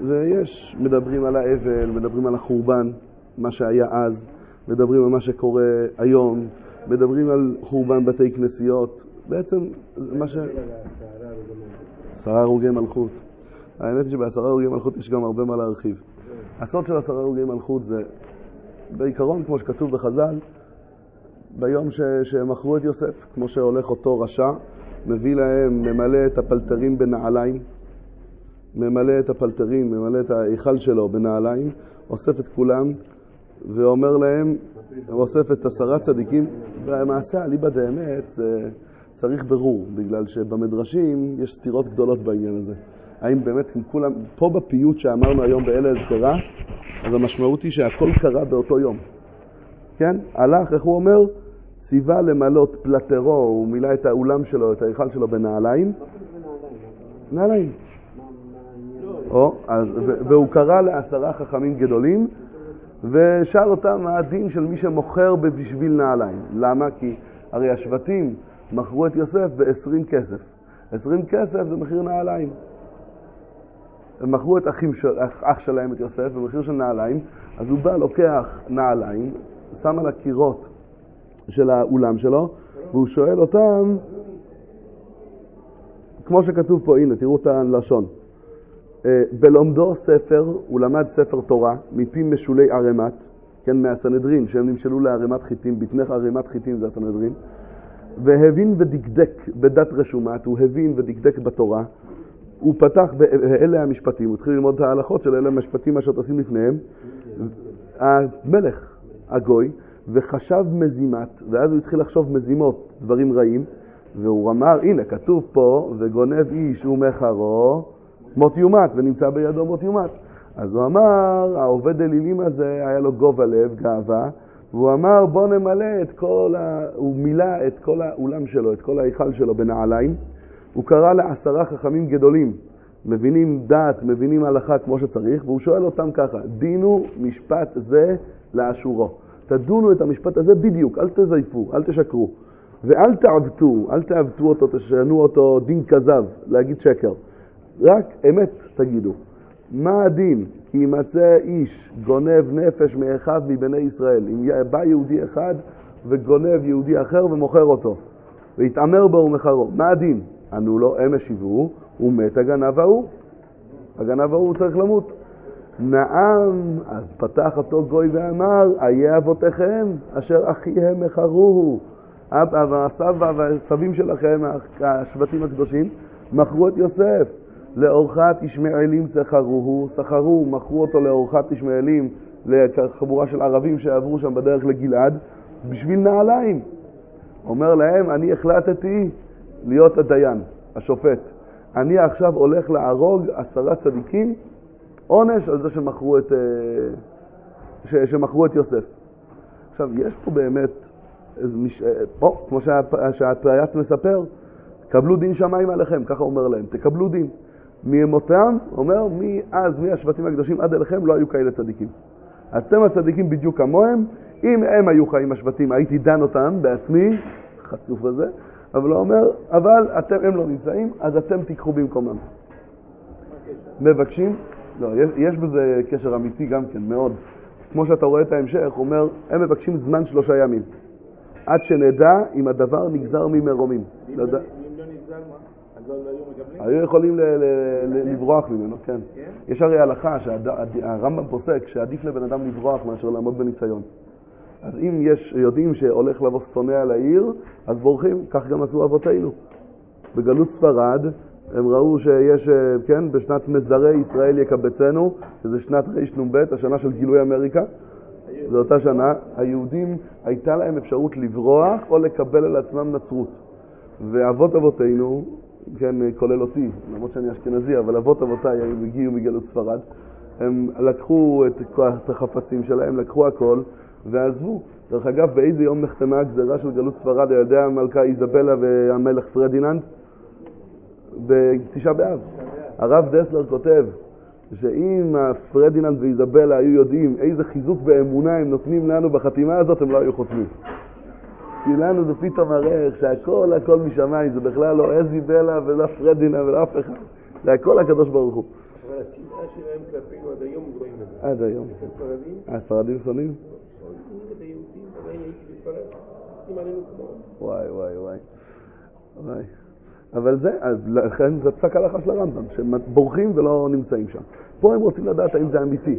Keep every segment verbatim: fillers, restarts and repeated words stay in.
ויש, מדברים על האבל, מדברים על החורבן, מה שהיה אז, מדברים על מה שקורה היום, מדברים על חורבן בתי כנסיות, בעצם מה ש... עשרה הרוגי מלכות. האמת היא שבעשרה הרוגי מלכות יש גם הרבה מה להרחיב. הסוד של עשרה הרוגי מלכות זה, בעיקרון, כמו שכתוב בחז"ל, ביום ש... שמכרו את יוסף, כמו שהולך אותו רשע, מביא להם, ממלא את הפלטרים בנעליים, ממלא את הפלטרים, ממלא את ההיכל שלו בנעליים, אוסף את כולם, ואומר להם, אוסף את עשרה צדיקים, והמעשה אליבא דאמת זה צריך ברור, בגלל שבמדרשים יש סתירות גדולות בעניין הזה. האם באמת הם כולם, פה בפיוט שאמרנו היום באלה הזכרה, אז המשמעות היא שהכל קרה באותו יום. כן? הלך, איך הוא אומר? ציווה למלות פלטרו, הוא מילא את האולם שלו, את ההיכל שלו בנעליים. נעליים. או, אז, והוא קרא לעשרה חכמים גדולים, ושאל אותם מה הדין של מי שמוכר בשביל נעליים. למה? כי הרי השבטים מכרו את יוסף ב-עשרים כסף. עשרים כסף זה מחיר נעליים. הם מכרו את אחים של, אח שלהם, את יוסף, במחיר של נעליים, אז הוא בא, לוקח נעליים, שם על הקירות של האולם שלו, והוא שואל אותם, כמו שכתוב פה, הנה, תראו את הלשון. בלומדו ספר, הוא למד ספר תורה, מפי משולי ערמת, כן, מהסנהדרין, שהם נמשלו לערמת חיטים, בתנך ערמת חיטים זה הסנהדרין, והבין ודקדק בדת רשומת, הוא הבין ודקדק בתורה, הוא פתח באלה המשפטים, הוא התחיל ללמוד את ההלכות של אלה המשפטים אשר תשים לפניהם, המלך הגוי, וחשב מזימת, ואז הוא התחיל לחשוב מזימות, דברים רעים, והוא אמר, הנה, כתוב פה, וגונב איש ומחרו, מות יומת, ונמצא בידו מות יומת. אז הוא אמר, העובד אלילים הזה, היה לו גובה לב, גאווה, והוא אמר, בוא נמלא את כל ה... הוא מילא את כל האולם שלו, את כל ההיכל שלו בנעליים, הוא קרא לעשרה חכמים גדולים, מבינים דת, מבינים הלכה כמו שצריך, והוא שואל אותם ככה, דינו משפט זה לאשורו. תדונו את המשפט הזה בדיוק, אל תזייפו, אל תשקרו. ואל תעוותו, אל תעוותו אותו, תשנו אותו דין כזב, להגיד שקר. רק אמת תגידו. מה הדין? כי ימצא איש גונב נפש מאחיו מבני ישראל. אם בא יהודי אחד וגונב יהודי אחר ומוכר אותו, והתאמר בו ומחרו. מה הדין? ענו לו, הם השיבו, הוא מת הגנב ההוא. הגנב ההוא צריך למות. נעם, אז פתח אותו גוי ואמר, איה אבותיכם אשר אחיהם מחרוהו. הסבא והסבים שלכם, השבטים הקדושים, מכרו את יוסף. לאורחת ישמעאלים שכרוהו, שכרו, מכרו אותו לאורחת ישמעאלים, לחבורה של ערבים שעברו שם בדרך לגלעד, בשביל נעליים. אומר להם, אני החלטתי להיות הדיין, השופט. אני עכשיו הולך להרוג עשרה צדיקים, עונש על זה שמכרו את, ש, שמכרו את יוסף. עכשיו, יש פה באמת, מש... פה, כמו שהפרייץ מספר, קבלו דין שמיים עליכם, ככה אומר להם, תקבלו דין. מימותם, אומר, מאז, מהשבטים הקדושים עד אליכם, לא היו כאלה צדיקים. אתם הצדיקים בדיוק כמוהם, אם הם היו חיים השבטים, הייתי דן אותם בעצמי, חצוף הזה, אבל הוא אומר, אבל אתם, הם לא נמצאים, אז אתם תיקחו במקומם. מבקשים? לא, יש, יש בזה קשר אמיתי גם כן, מאוד. כמו שאתה רואה את ההמשך, הוא אומר, הם מבקשים זמן שלושה ימים. עד שנדע אם הדבר נגזר ממרומים. אם לא נגזר מה? אז לא היו מקבלים? היו יכולים לברוח ממנו, כן. יש הרי הלכה שהרמב"ם פוסק שעדיף לבן אדם לברוח מאשר לעמוד בניסיון. אז אם יש, יודעים שהולך לבוא שונא על העיר, אז בורחים, כך גם עשו אבותינו. בגלות ספרד, הם ראו שיש, כן, בשנת מזרי ישראל יקבצנו, שזה שנת רנ"ב, השנה של גילוי אמריקה. זו אותה שנה, היהודים הייתה להם אפשרות לברוח או לקבל על עצמם נצרות. ואבות אבותינו, כן, כולל אותי, למרות שאני אשכנזי, אבל אבות אבותיי הגיעו מגלות ספרד, הם לקחו את החפצים שלהם, לקחו הכל ועזבו. דרך אגב, באיזה יום נחתמה הגזרה של גלות ספרד על ידי המלכה איזבלה והמלך פרדיננד? בתשעה באב. הרב דסלר כותב שאם פרדיננד ואיזבלה היו יודעים איזה חיזוק באמונה הם נותנים לנו בחתימה הזאת, הם לא היו חותמים. כי לנו זה פתאום מראה שהכל הכל משמיים, זה בכלל לא איזבלה ולא פרדיננד ולא אף אחד, זה הכל הקדוש ברוך הוא. אבל השנאה שלהם כלפינו עד היום רואים את זה. עד היום. הספרדים? הספרדים שונאים? שונאים את היהודים, עדיין הייתי בספרד. אם עלינו כמו... וואי, וואי, וואי. וואי. אבל זה, לכן זה פסק הלכה של הרמב"ם, שהם בורחים ולא נמצאים שם. פה הם רוצים לדעת האם זה אמיתי.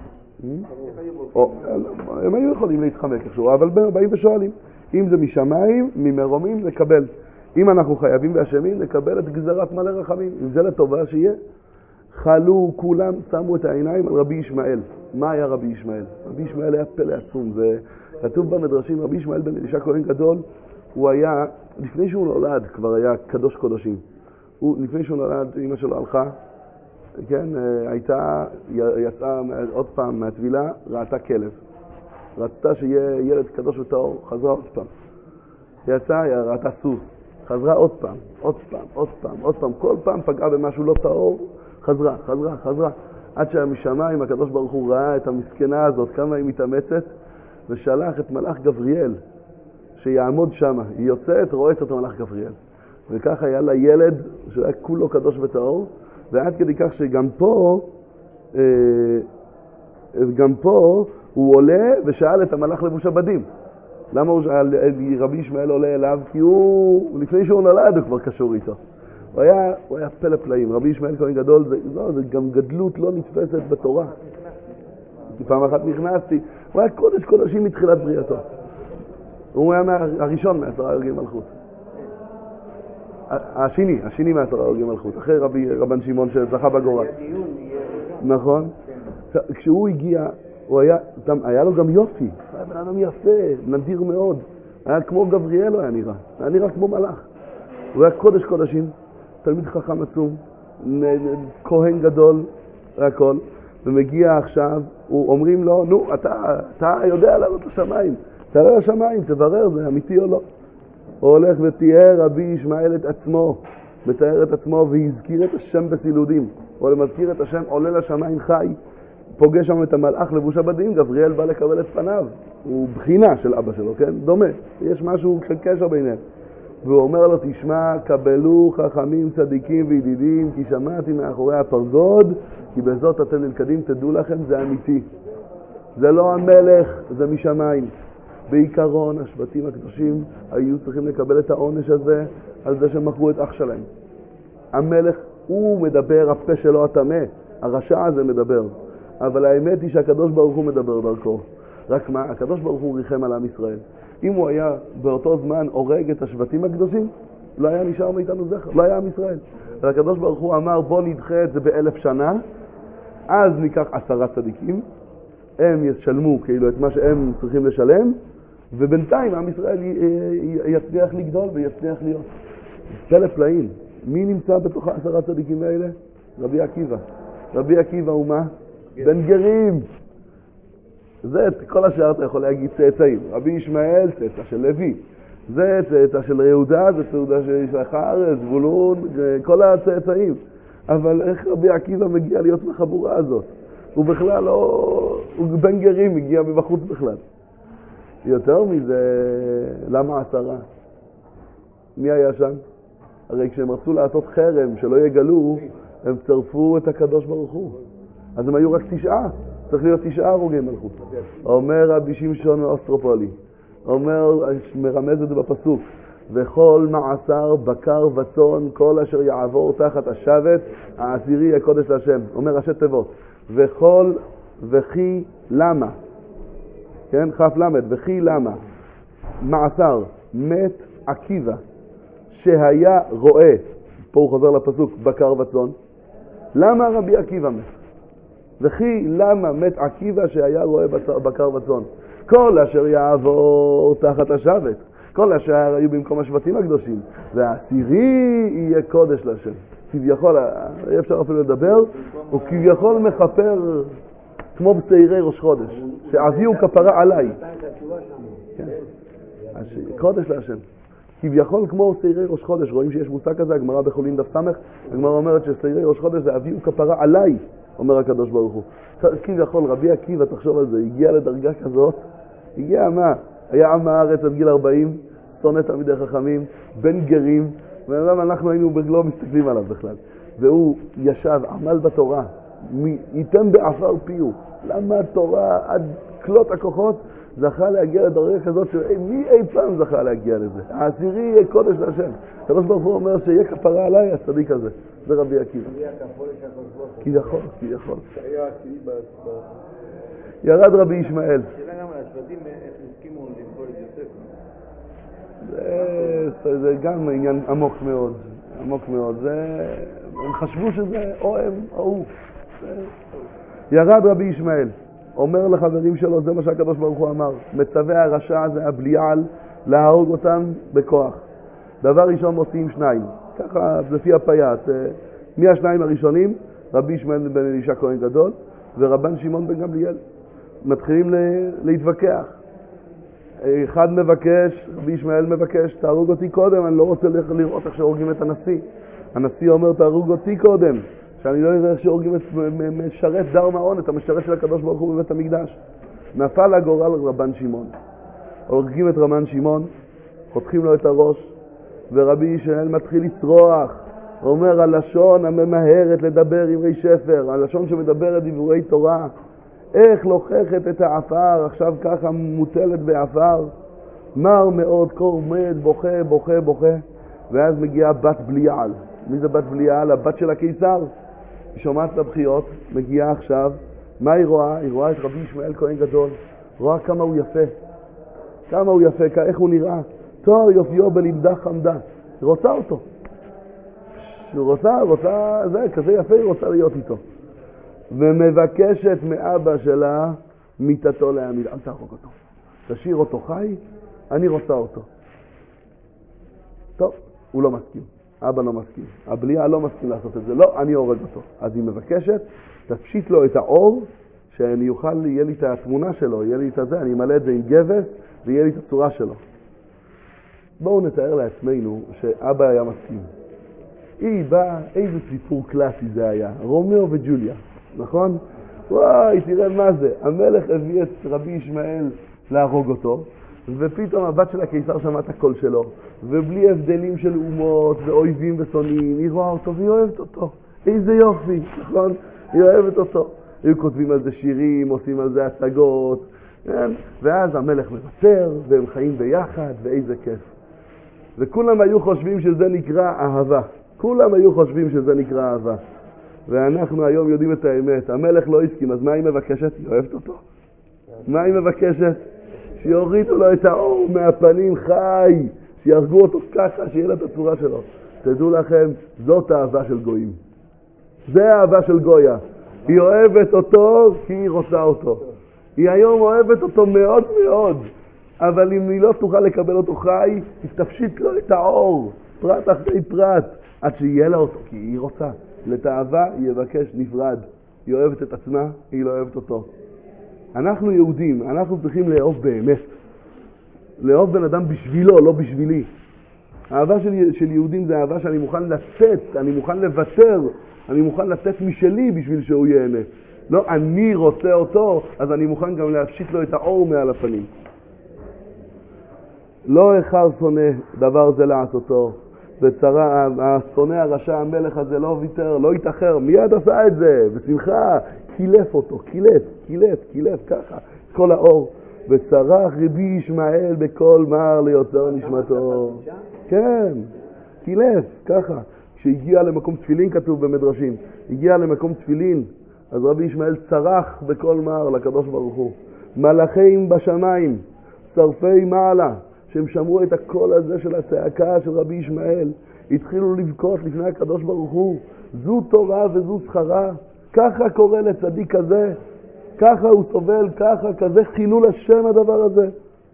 הם היו יכולים להתחמק איכשהו, אבל באים ושואלים. אם זה משמיים, ממרומים, נקבל. אם אנחנו חייבים ואשמים, נקבל את גזרת מלא רחמים. אם זה לטובה שיהיה. חלו כולם, שמו את העיניים על רבי ישמעאל. מה היה רבי ישמעאל? רבי ישמעאל היה פלא עצום. זה כתוב במדרשים, רבי ישמעאל בן אלישע כהן גדול, הוא היה, לפני שהוא נולד, כבר היה קדוש קודשים. הוא, לפני שהוא נולד, אמא שלו הלכה, כן, הייתה, יצאה עוד פעם מהטבילה, ראתה כלב. רצתה שיהיה ילד קדוש וטהור, חזרה עוד פעם. יצאה, ראתה סוס, חזרה עוד פעם, עוד פעם, עוד פעם, עוד פעם. כל פעם פגעה במשהו לא טהור, חזרה, חזרה, חזרה. עד שהמשמיים, הקדוש ברוך הוא ראה את המסכנה הזאת, כמה היא מתאמצת, ושלח את מלאך גבריאל, שיעמוד שם. היא יוצאת, רואה את המלאך גבריאל. וככה היה לה ילד שהיה כולו קדוש וטהור, ועד כדי כך שגם פה, גם פה הוא עולה ושאל את המלאך לבוש הבדים. למה הוא שאל, רבי ישמעאל עולה אליו? כי הוא, לפני שהוא נולד, הוא כבר קשור איתו. הוא היה, הוא היה פלא פלאים. רבי ישמעאל כהן גדול, זה, לא, זה גם גדלות לא נתפסת בתורה. פעם אחת נכנסתי, הוא היה קודש קודשים מתחילת בריאתו. הוא היה מה, הראשון מעשרה הורגי מלכות. השני, השני מעשרה הורגי מלכות, אחרי רבי, רבן שמעון שזכה בגורל. נכון? כשהוא הגיע, הוא היה, היה לו גם יופי, היה בן אדם יפה, נדיר מאוד. היה כמו גבריאל, הוא היה נראה, היה נראה כמו מלאך. הוא היה קודש קודשים, תלמיד חכם עצום, כהן גדול, והכל. ומגיע עכשיו, הוא אומרים לו, נו, אתה, אתה יודע לעלות לשמיים, תעלה לשמיים, תברר, זה אמיתי או לא. הוא הולך ותיאר רבי ישמעאל את עצמו, מתאר את עצמו והזכיר את השם בסילודים. הוא מזכיר את השם, עולה לשמיים חי, פוגש שם את המלאך לבוש הבדים, גבריאל בא לקבל את פניו. הוא בחינה של אבא שלו, כן? דומה. יש משהו של קשר ביניהם. והוא אומר לו, תשמע, קבלו חכמים צדיקים וידידים, כי שמעתי מאחורי הפרגוד, כי בזאת אתם נלכדים, תדעו לכם, זה אמיתי. זה לא המלך, זה משמיים. בעיקרון, השבטים הקדושים היו צריכים לקבל את העונש הזה על זה שמכרו את אח שלהם. המלך, הוא מדבר, הפה שלו הטמא, הרשע הזה מדבר. אבל האמת היא שהקדוש ברוך הוא מדבר דרכו. רק מה? הקדוש ברוך הוא ריחם על עם ישראל. אם הוא היה באותו זמן הורג את השבטים הקדושים, לא היה נשאר מאיתנו זכר, לא היה עם ישראל. אבל הקדוש ברוך הוא אמר, בוא נדחה את זה באלף שנה, אז ניקח עשרה צדיקים, הם ישלמו כאילו את מה שהם צריכים לשלם, ובינתיים עם ישראל יצליח לגדול ויצליח להיות. פלא פלאים. מי נמצא בתוך העשרה צדיקים האלה? רבי עקיבא. רבי עקיבא הוא מה? בן גרים. זה כל השאר אתה יכול להגיד צאצאים. רבי ישמעאל, צאצא של לוי. זה צאצא של יהודה, זה צאצא של יששכר, זבולון, כל הצאצאים. אבל איך רבי עקיבא מגיע להיות מהחבורה הזאת? הוא בכלל לא... הוא בן גרים, מגיע מבחוץ בכלל. יותר מזה, למה עשרה? מי היה שם? הרי כשהם רצו לעשות חרם שלא יגלו, הם צרפו את הקדוש ברוך הוא. אז הם היו רק תשעה. צריך להיות תשעה הרוגי מלכות. אומר רבי שמשון מאוסטרופולי, אומר, מרמז את זה בפסוק, וכל מעשר בקר וצאן, כל אשר יעבור תחת השבט, העשירי הקודש להשם. אומר ראשי תיבות, וכל וכי למה, כן, חף למד, וכי למה, מעשר, מת עקיבא, שהיה רואה, פה הוא חוזר לפסוק, בקר וצאן, למה רבי עקיבא מת? וכי למה מת עקיבא שהיה רואה בקר וצאן? כל אשר יעבור תחת השבט, כל אשר היו במקום השבטים הקדושים, והעשירי יהיה קודש להשם. כביכול, אי אפשר אפילו לדבר, הוא כביכול מחפר כמו בשעירי ראש חודש, שאביהו כפרה עליי. כן. קודש להשם. כביכול כמו שעירי ראש חודש, רואים שיש מושג כזה, הגמרא בחולין דף סמך, הגמרא אומרת ששעירי ראש חודש זה אביהו כפרה עליי, אומר הקדוש ברוך הוא. כביכול רבי עקיבא, תחשוב על זה, הגיע לדרגה כזאת, הגיע מה? היה עם הארץ עד גיל ארבעים, שונא תלמידי חכמים, בן גרים, ואנחנו היינו לא מסתכלים עליו בכלל. והוא ישב, עמל בתורה, ייתם בעפר פיהו, למד תורה עד כלות הכוחות, זכה להגיע לדרגה כזאת שמי אי פעם זכה להגיע לזה. העשירי יהיה קודש להשם. הקדוש ברוך הוא אומר שיהיה כפרה עליי הצדיק הזה. זה רבי עקיבא. כי יכול, כי יכול. ירד רבי ישמעאל. שאלה גם על השבטים, איך הסכימו למכור את יוסף? זה, זה גם עניין עמוק מאוד. עמוק מאוד. זה, הם חשבו שזה או הם או הוא. ירד רבי ישמעאל. אומר לחברים שלו, זה מה שהקדוש ברוך הוא אמר, מצווה הרשע זה הבליעל להרוג אותם בכוח. דבר ראשון מוציאים שניים, ככה לפי הפייט. מי השניים הראשונים? רבי ישמעאל בן אלישע כהן גדול ורבן שמעון בן גמליאל. מתחילים להתווכח. אחד מבקש, רבי ישמעאל מבקש, תהרוג אותי קודם, אני לא רוצה לראות איך שהורגים את הנשיא. הנשיא אומר, תהרוג אותי קודם, שאני לא אראה איך שהורגים את משרת דר מעון, את המשרת של הקדוש ברוך הוא בבית המקדש. נפל הגורל רבן שמעון. הורגים את רבן שמעון, חותכים לו את הראש, ורבי ישמעאל מתחיל לצרוח. אומר, הלשון הממהרת לדבר דברי שפר, הלשון שמדברת דברי תורה, איך לוחכת את העפר, עכשיו ככה מוטלת בעפר, מר מאוד, קור עומד, בוכה, בוכה, בוכה. ואז מגיעה בת בליעל. מי זה בת בליעל? הבת של הקיסר. היא שומעת את הבחיות, מגיעה עכשיו. מה היא רואה? היא רואה את רבי ישמעאל כהן גדול. רואה כמה הוא יפה. כמה הוא יפה, איך הוא נראה. תואר יופיו בלימדה חמדה. היא רוצה אותו. היא רוצה, רוצה, זה, כזה יפה, היא רוצה להיות איתו. ומבקשת מאבא שלה מיתתו להעמיד. אל תהרוג אותו. תשאיר אותו חי, אני רוצה אותו. טוב, הוא לא מסכים. אבא לא מסכים. הבליעה לא מסכים לעשות את זה. לא, אני הורג אותו. אז היא מבקשת, תפשיט לו את האור, שאני אוכל, יהיה לי את התמונה שלו, יהיה לי את זה, אני אמלא את זה עם גבס, ויהיה לי את הצורה שלו. בואו נתאר לעצמנו שאבא היה מסכים. היא באה, איזה סיפור קלאסי זה היה, רומאו וג'וליה, נכון? וואי, תראה מה זה, המלך הביא את רבי ישמעאל להרוג אותו, ופתאום הבת של הקיסר שמע את הקול שלו, ובלי הבדלים של אומות ואויבים ושונאים, היא רואה אותו והיא אוהבת אותו. איזה יופי, נכון? היא אוהבת אותו. היו כותבים על זה שירים, עושים על זה הצגות, כן? ואז המלך מוותר, והם חיים ביחד, ואיזה כיף. וכולם היו חושבים שזה נקרא אהבה. כולם היו חושבים שזה נקרא אהבה. ואנחנו היום יודעים את האמת. המלך לא הסכים, אז מה היא מבקשת? היא אוהבת אותו. מה היא מבקשת? שיורידו לו את האור מהפנים חי, שירגו אותו ככה, שיהיה לה את הצורה שלו. תדעו לכם, זאת האהבה של גויים. זה האהבה של גויה. היא אוהבת אותו כי היא רוצה אותו. היא היום אוהבת אותו מאוד מאוד, אבל אם היא לא תוכל לקבל אותו חי, היא תפשיט לו את האור, פרט אחרי פרט, עד שיהיה לה אותו, כי היא רוצה. לתאהבה היא יבקש נפרד. היא אוהבת את עצמה, היא לא אוהבת אותו. אנחנו יהודים, אנחנו צריכים לאהוב באמת. לאהוב בן אדם בשבילו, לא בשבילי. האהבה של, של יהודים זה אהבה שאני מוכן לתת, אני מוכן לוותר, אני מוכן לתת משלי בשביל שהוא ייהנה. לא, אני רוצה אותו, אז אני מוכן גם להפשיט לו את האור מעל הפנים. לא אחר שונא דבר זה לעשותו. בצרה, השונא הרשע המלך הזה לא ויתר, לא יתאחר, מיד עשה את זה, בשמחה, קילף אותו, קילף, קילף, קילף, ככה, כל האור. וצרח רבי ישמעאל בכל מר ליוצר נשמתו. כן, קילף, ככה. כשהגיע למקום תפילין, כתוב במדרשים, הגיע למקום תפילין, אז רבי ישמעאל צרח בכל מר לקדוש ברוך הוא. מלאכים בשמיים, שרפי מעלה, שהם שמעו את הקול הזה של הצעקה של רבי ישמעאל, התחילו לבכות לפני הקדוש ברוך הוא. זו תורה וזו שכרה. ככה קורה לצדיק כזה, ככה הוא סובל, ככה, כזה חילול השם הדבר הזה.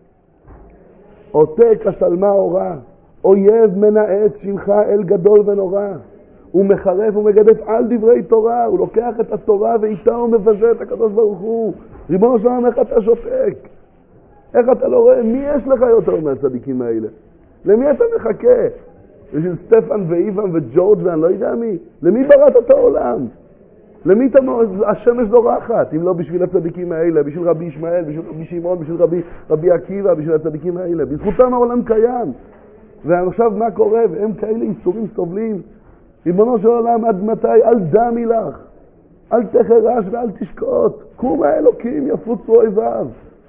עותק השלמה אורה, אויב מנעץ שמך אל גדול ונורא. הוא מחרף ומגדף על דברי תורה, הוא לוקח את התורה ואיתה הוא מבזה את הקדוש ברוך הוא. ריבונו של עולם, איך אתה שותק? איך אתה לא רואה? מי יש לך יותר מהצדיקים האלה? למי אתה מחכה? בשביל סטפן ואיוון וג'ורג' ואני לא יודע מי? למי בראת את העולם? למי אתה, השמש זורחת, אם לא בשביל הצדיקים האלה, בשביל רבי ישמעאל, בשביל רבי שמעון, בשביל רבי, רבי עקיבא, בשביל הצדיקים האלה. בזכותם העולם קיים. ועכשיו מה קורה? והם כאלה איסורים סובלים. ריבונו של עולם, עד מתי? אל דמי לך, אל תחרש ואל תשקוט, קום האלוקים יפוצו אויביו,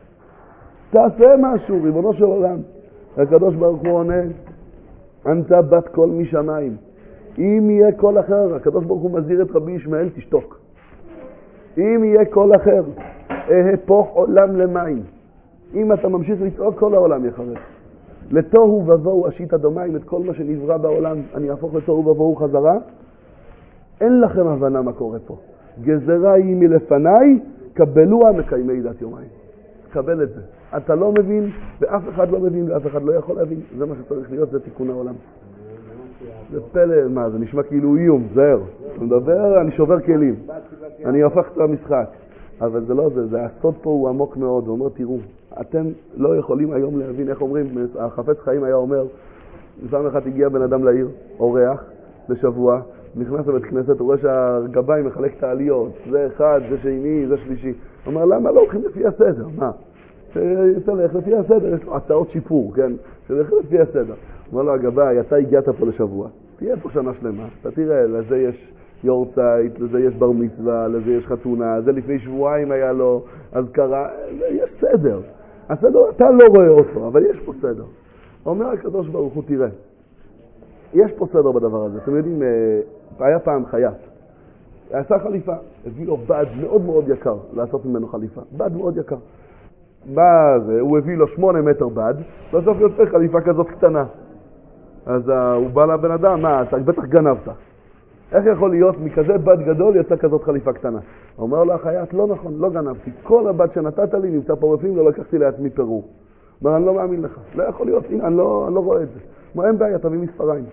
תעשה משהו, ריבונו של עולם. הקדוש ברוך הוא עונה, אנתה בת קול משמיים, אם יהיה קול אחר, הקדוש ברוך הוא מזהיר את רבי ישמעאל, תשתוק. אם יהיה קול אחר, אהפוך עולם למים. אם אתה ממשיך לצעוק, כל העולם יחרב. לתוהו ובוהו אשית אדומיים, את כל מה שנברא בעולם, אני אהפוך לתוהו ובוהו חזרה. אין לכם הבנה מה קורה פה. גזרה היא מלפניי, קבלוה מקיימי דת יומיים. קבל את זה. אתה לא מבין, ואף אחד לא מבין, ואף אחד לא יכול להבין. זה מה שצריך להיות, זה תיקון העולם. זה פלא, מה, זה נשמע כאילו איום, זהר. אתה מדבר, אני שובר כלים. אני הופך את המשחק. אבל זה לא זה, זה הסוד פה הוא עמוק מאוד. הוא אומר, תראו, אתם לא יכולים היום להבין, איך אומרים, החפץ חיים היה אומר, פעם אחת הגיע בן אדם לעיר, אורח, לשבוע, נכנס לבית כנסת, הוא רואה שהגבאי מחלק את העליות, זה אחד, זה שני, זה שלישי. הוא אומר, למה לא הולכים לפי הסדר? מה? שתלך לפי הסדר, יש לו הצעות שיפור, כן? שתלך לפי הסדר. הוא אומר לו, הגבאי, אתה הגיעת פה לשבוע, תהיה פה שנה שלמה, אתה תראה, לזה יש יורצייט, לזה יש בר מצווה, לזה יש חתונה, זה לפני שבועיים היה לו אזכרה, יש סדר. הסדר, אתה לא רואה אותו, אבל יש פה סדר. אומר הקדוש ברוך הוא, תראה, יש פה סדר בדבר הזה. אתם יודעים, היה פעם חייט, עשה חליפה, הביא לו בד מאוד מאוד יקר לעשות ממנו חליפה, בד מאוד יקר. בזה, הוא הביא לו שמונה מטר בד, בסוף יוצא חליפה כזאת קטנה. אז uh, הוא בא לבן אדם, מה, אתה בטח גנבת. איך יכול להיות מכזה בד גדול יצא כזאת חליפה קטנה? אומר לו החייט, לא נכון, לא גנבתי. כל הבד שנתת לי נמצא פה בפנים, לא לקחתי לעצמי פירור. אומר, אני לא מאמין לך. לא יכול להיות, הנה, אני לא, אני לא רואה את זה. אומר, אין בעיה, תביא מספריים.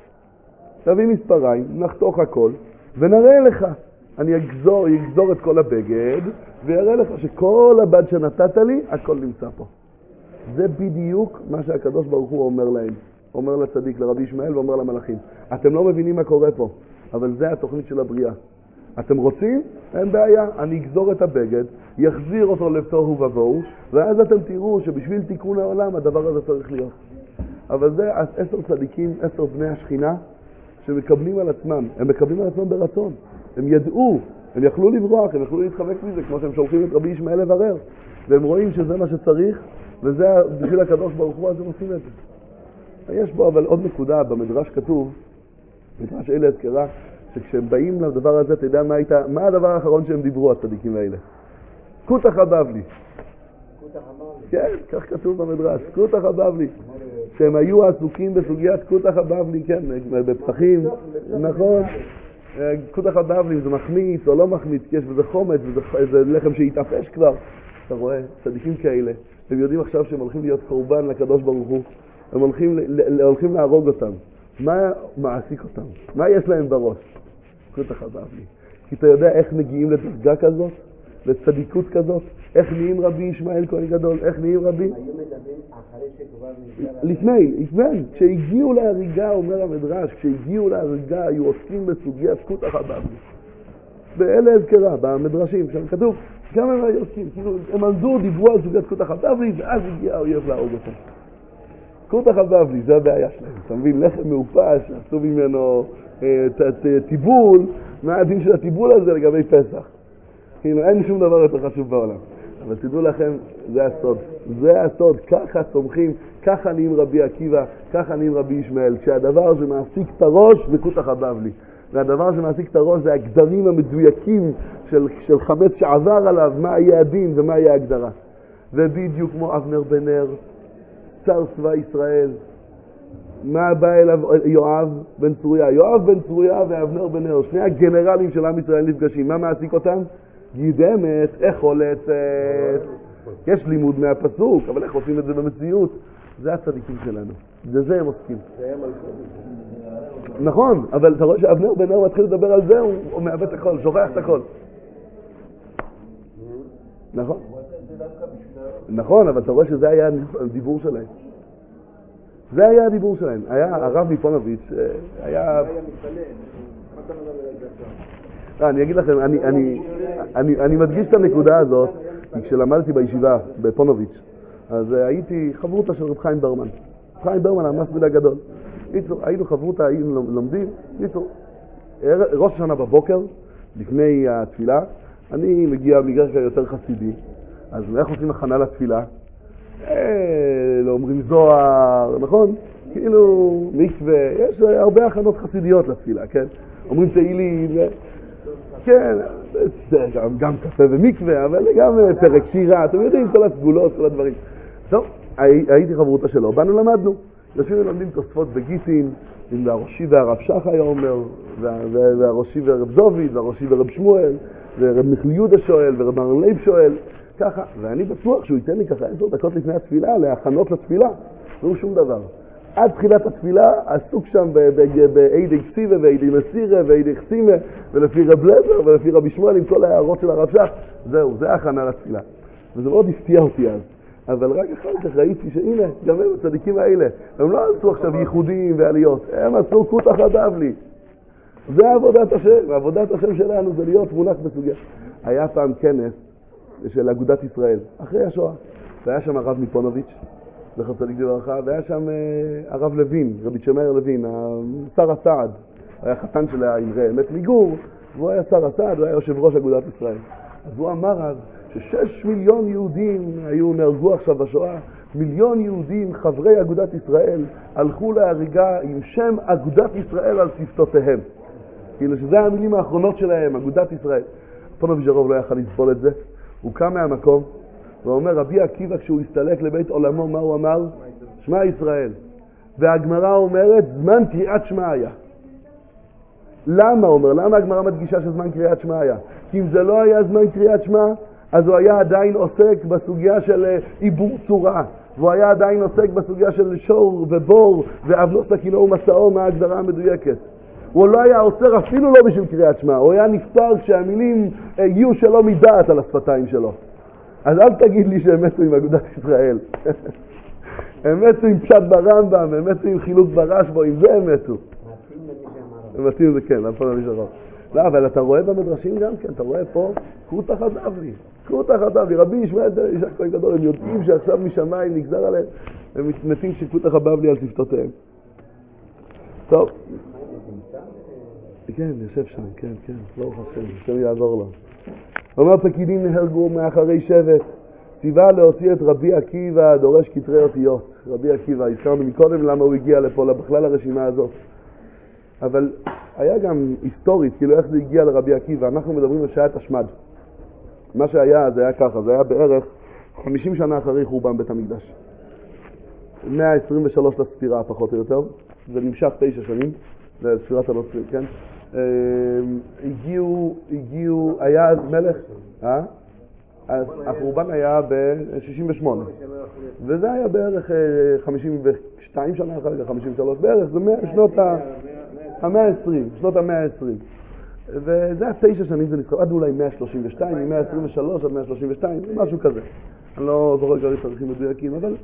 תביא מספריים, נחתוך הכל, ונראה לך. אני אגזור, אגזור את כל הבגד, ויראה לך שכל הבד שנתת לי, הכל נמצא פה. זה בדיוק מה שהקדוש ברוך הוא אומר להם. אומר לצדיק, לרבי ישמעאל, ואומר למלאכים. אתם לא מבינים מה קורה פה, אבל זה התוכנית של הבריאה. אתם רוצים? אין בעיה. אני אגזור את הבגד, יחזיר אותו לתוהו ובוהו, ואז אתם תראו שבשביל תיקון העולם הדבר הזה צריך להיות. אבל זה עשר צדיקים, עשר בני השכינה, שמקבלים על עצמם. הם מקבלים על עצמם ברצון. הם ידעו, הם יכלו לברוח, הם יכלו להתחבק מזה, כמו שהם שולחים את רבי ישמעאל לברר. והם רואים שזה מה שצריך, וזה בשביל הקדוש ברוך הוא, אז הם עושים את זה. יש בו אבל עוד נקודה, במדרש כתוב, מדרש אלה הזכרה, שכשהם באים לדבר הזה, אתה יודע מה הייתה, מה הדבר האחרון שהם דיברו, הצדיקים האלה? קוטח הבבלי. קוטח הבבלי? כן, כך כתוב במדרש, קוטח הבבלי. שהם היו עסוקים בסוגיית קוטח הבבלי, כן, בפסחים, נכון. קוטח הבבלי, זה מחמיץ או לא מחמיץ, כי יש בזה חומץ, וזה לחם שהתאפש כבר. אתה רואה, צדיקים כאלה, הם יודעים עכשיו שהם הולכים להיות קורבן לקדוש ברוך הוא. הם הולכים, הולכים להרוג אותם. מה מעסיק אותם? מה יש להם בראש? קוטח הבבלי. כי אתה יודע איך מגיעים לדרגה כזאת? לצדיקות כזאת? איך נהיים רבי ישמעאל כהן גדול? איך נהיים רבי? היו מדברים אחרי שכבר נגזר... לפני, לפני. כשהגיעו להריגה, אומר המדרש, כשהגיעו להריגה היו עוסקים בסוגיית קוטח הבבלי. באלה הזכרה, במדרשים, שם כתוב, גם הם היו עוסקים, כאילו, הם עמדו, דיברו על סוגיית קוטח הבבלי, ואז הגיע האויב להרוג אותם. קוטח הבבלי, זה הבעיה שלהם. אתה מבין, לחם מעופש, עשו ממנו טיבול, מה הדין של הטיבול הזה לגבי פסח? אין שום דבר יותר חשוב בעולם. אבל תדעו לכם, זה הסוד. זה הסוד. ככה צומחים, ככה נהיים רבי עקיבא, ככה נהיים רבי ישמעאל. כשהדבר שמעסיק את הראש זה קוטח הבבלי. והדבר שמעסיק את הראש זה הגדרים המדויקים של, של חמץ שעבר עליו, מה יהיה הדין ומה יהיה ההגדרה. ובדיוק כמו אבנר בן נר, שר צבא ישראל, מה בא אליו יואב בן צרויה? יואב בן צרויה ואבנר בן נר, שני הגנרלים של עם ישראל נפגשים. מה מעסיק אותם? גידמת, איך הולצת. יש לימוד מהפסוק, אבל איך עושים את זה במציאות? זה הצדיקים שלנו. זה זה הם עוסקים. נכון, אבל אתה רואה שאבנר בן נר מתחיל לדבר על זה, הוא מאבד את הכל, שוכח את הכל. נכון? נכון, אבל אתה רואה שזה היה הדיבור שלהם. זה היה הדיבור שלהם. היה הרב מפונוביץ', היה... אני אגיד לכם, אני, אני, אני, אני מדגיש את הנקודה הזאת, כי כשלמדתי בישיבה בפונוביץ', אז הייתי חברותה של רב חיים ברמן. חיים ברמן המסביל הגדול. היינו חברותה, היינו לומדים, ניצור. ראש השנה בבוקר, לפני התפילה, אני מגיע מגרקע יותר חסידי, אז איך עושים הכנה לתפילה? אה, לא אומרים זוהר, נכון? כאילו מקווה, יש הרבה הכנות חסידיות לתפילה, כן? אומרים תהילים, כן, גם, גם קפה ומקווה, אבל גם פרק שירה, אתם יודעים, כל הסגולות, כל הדברים. טוב, הייתי חברותה שלו, באנו למדנו. יושבים ולמדים תוספות בגיטין, עם הראשי והרב שח היה אומר, והראשי והרב זוביד, והראשי והרב שמואל, ורב מיכל יהודה שואל, ורב מרן לייב שואל, ככה. ואני בטוח שהוא ייתן לי ככה עשר דקות לפני התפילה, להכנות לתפילה. לא שום דבר. עד תחילת התפילה, עסוק שם באידי כסיבה, ואידי מסירה, ואידי חסימה, ולפי רב לזר, ולפי רבי שמואל, עם כל ההערות של הרב שח. זהו, זה הכנה לתפילה. וזה מאוד הפתיע אותי אז. אבל רק אחר כך ראיתי שהנה, גם הם הצדיקים האלה, הם לא עשו עכשיו ייחודים ועליות, הם עשו קוט אחת בבלי. זה עבודת השם, עבודת השם שלנו זה להיות מונח בסוגיה. היה פעם כנס של אגודת ישראל, אחרי השואה, והיה שם הרב מפונוביץ', זכר צדיק לברכה, והיה שם הרב לוין, רבי שמאיר לוין, שר הסעד, היה חתן של האמרי אמת מיגור, והוא היה שר הסעד, הוא היה יושב ראש אגודת ישראל. אז הוא אמר אז, ששש מיליון יהודים היו נהרגו עכשיו בשואה, מיליון יהודים חברי אגודת ישראל הלכו להריגה עם שם אגודת ישראל על שפתותיהם. כאילו שזה המילים האחרונות שלהם, אגודת ישראל. פונוביץ' הרוב לא יכל לסבול את זה. הוא קם מהמקום ואומר, רבי עקיבא כשהוא הסתלק לבית עולמו, מה הוא אמר? שמע ישראל. והגמרא אומרת, זמן קריאת שמע היה. למה אומר? למה הגמרא מדגישה שזמן קריאת שמע היה? כי אם זה לא היה זמן קריאת שמע, אז הוא היה עדיין עוסק בסוגיה של עיבור צורה, והוא היה עדיין עוסק בסוגיה של שור ובור ואבנו סכינו ומסעו, מה ההגדרה המדויקת. הוא לא היה עוצר אפילו לא בשביל קריאת שמע, הוא היה נפטר כשהמילים יהיו שלא מדעת על השפתיים שלו. אז אל תגיד לי שהם מתו עם אגודת ישראל. הם מתו עם פשט ברמב"ם, הם מתו עם חילוק ברשב"א, עם זה הם מתו. הם מתים זה כן, אף פעם לא נשאר. לא, אבל אתה רואה במדרשים גם כן, אתה רואה פה, קרות החדב לי, קרות החדב לי, רבי ישמעאל איש הכהן גדול, הם יודעים שעכשיו משמיים נגזר עליהם, הם מתים שקרות החבב לי על שפתותיהם. טוב. כן, יושב שם, כן, כן, לא חשב, השם יעזור לו. אומר פקידים נהרגו מאחרי שבט, ציווה להוציא את רבי עקיבא, דורש כתרי אותיות. רבי עקיבא, הזכרנו מקודם למה הוא הגיע לפה, בכלל הרשימה הזאת. אבל היה גם היסטורית, כאילו איך זה הגיע לרבי עקיבא. אנחנו מדברים על שעה תשמד. מה שהיה, זה היה ככה, זה היה בערך חמישים שנה אחרי חורבן בית המקדש. מאה עשרים ושלוש לספירה, פחות או יותר. זה נמשך תשע שנים, זה ספירת הנוצרים, כן? הגיעו, הגיעו, היה אז מלך, אה? החורבן היה ב-שישים ושמונה. וזה היה בערך חמישים ושתיים שנה אחר כך, חמישים ושלוש בערך, זה שנות ה... המאה העשרים, שנות המאה העשרים. וזה היה תשע שנים, זה נזכר, עד אולי מאה שלושים ושתיים, מ-מאה עשרים ושלוש עד מאה שלושים ושתיים, משהו כזה. אני לא זוכר כרגע תאריכים מדויקים, אבל...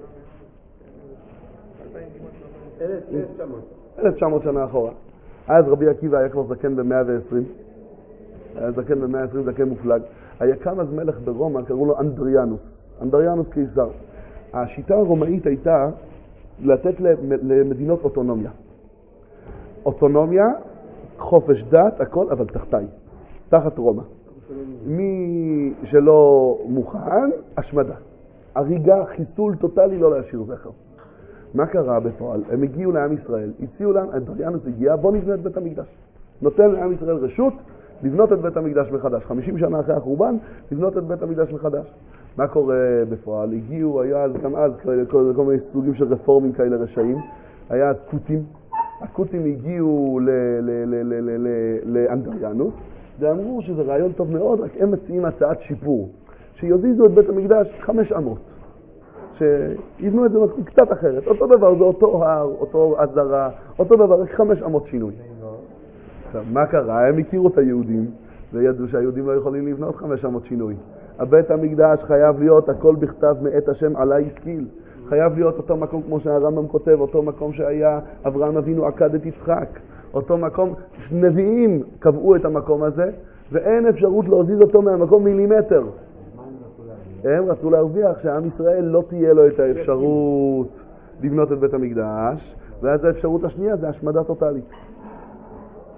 אלף תשע מאות שנה אחורה. אז רבי עקיבא היה כבר זקן ב-מאה ועשרים. היה זקן ב-מאה ועשרים, זקן מופלג. היה קם אז מלך ברומא, קראו לו אנדריאנוס. אנדריאנוס קיסר. השיטה הרומאית הייתה לתת למדינות אוטונומיה. אוטונומיה, חופש דת, הכל, אבל תחתיי, תחת רומא. מי שלא מוכן, השמדה. הריגה, חיסול טוטלי, לא להשאיר זכר. מה קרה בפועל? הם הגיעו לעם ישראל, הציעו להם, אנדריאנוס הגיע, בוא נבנה את בית המקדש. נותן לעם ישראל רשות לבנות את בית המקדש מחדש. חמישים שנה אחרי החורבן, לבנות את בית המקדש מחדש. מה קורה בפועל? הגיעו, היה אז, גם אז, כל, כל מיני סוגים של רפורמים כאלה רשעים. היה אז קוטים. הקוטים הגיעו לאנדריאנוס, ואמרו שזה רעיון טוב מאוד, רק הם מציעים הצעת שיפור. שיוזיזו את בית המקדש חמש אמות. שיבנו את זה מקום קצת אחרת. אותו דבר, זה אותו הר, אותו עזרה, אותו דבר, רק חמש אמות שינוי. עכשיו, מה קרה? הם הכירו את היהודים, וידעו שהיהודים לא יכולים לבנות חמש אמות שינוי. הבית המקדש חייב להיות הכל בכתב מאת השם עלי השכיל. חייב להיות אותו מקום כמו שהרמב"ם כותב, אותו מקום שהיה אברהם אבינו עקד את יצחק. אותו מקום, נביאים קבעו את המקום הזה, ואין אפשרות להזיז אותו מהמקום מילימטר. הם רצו להרוויח שעם ישראל לא תהיה לו את האפשרות לבנות את בית המקדש, ואז האפשרות השנייה זה השמדה טוטלית.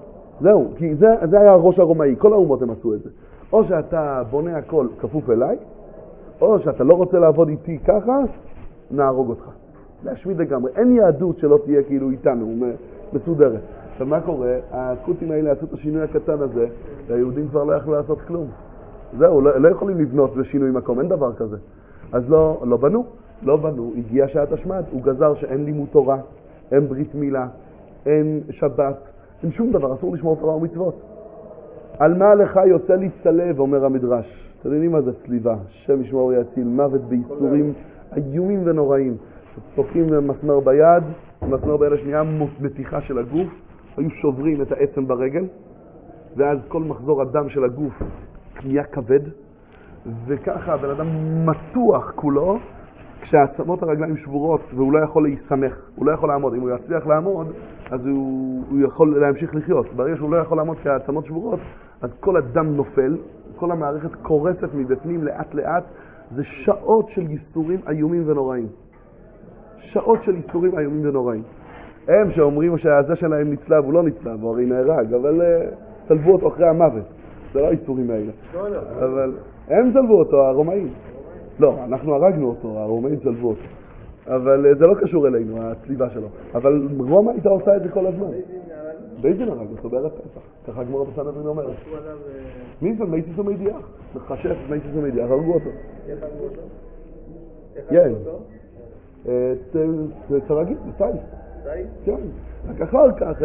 זהו, כי זה, זה היה הראש הרומאי, כל האומות הם עשו את זה. או שאתה בונה הכל כפוף אליי, או שאתה לא רוצה לעבוד איתי ככה, נהרוג אותך. להשמיד לגמרי. אין יהדות שלא תהיה כאילו איתנו, מסודרת. עכשיו מה קורה? הקוטים האלה עשו את השינוי הקטן הזה, והיהודים כבר לא יכלו לעשות כלום. זהו, לא, לא יכולים לבנות בשינוי מקום, אין דבר כזה. אז לא, לא בנו, לא בנו, הגיע שעת השמד, הוא גזר שאין לימוד תורה, אין ברית מילה, אין שבת, אין שום דבר, אסור לשמור תורה ומצוות. על מה לך יוצא להצטלב, אומר המדרש. אתם יודעים מה זה צליבה? שם ישמור יציל, מוות בייסורים איומים ונוראים. תוקעים מסמר ביד, מסמר ביד השנייה, מתיחה של הגוף, היו שוברים את העצם ברגל, ואז כל מחזור הדם של הגוף נהיה כבד, וככה הבן אדם מתוח כולו, כשעצמות הרגליים שבורות והוא לא יכול להיסמך, הוא לא יכול לעמוד. אם הוא יצליח לעמוד, אז הוא, הוא יכול להמשיך לחיות. ברגע שהוא לא יכול לעמוד כי העצמות שבורות, אז כל הדם נופל, כל המערכת קורסת מבפנים לאט לאט. זה שעות של ייסורים איומים ונוראים. שעות של ייסורים איומים ונוראים. הם שאומרים שהזה שלהם נצלב, הוא לא נצלב, הוא הרי נהרג, אבל uh, צלבו אותו אחרי המוות. זה לא ייסורים האלה. אבל הם צלבו אותו, הרומאים. לא, אנחנו הרגנו אותו, הרומאים צלבו אותו. אבל זה לא קשור אלינו, הצליבה שלו. אבל רומא הייתה עושה את זה כל הזמן. באיזן הרג אותו, בערב פסח. ככה הגמרא בסנהדרין אומרת. מי זה? מייסיס ומדיח. מחשף מייסיס ומדיח, הרגו אותו. איך הרגו אותו? איך כן. הרגו אותו? כרגיל, בסייס. סייס? כן. רק אחר כך,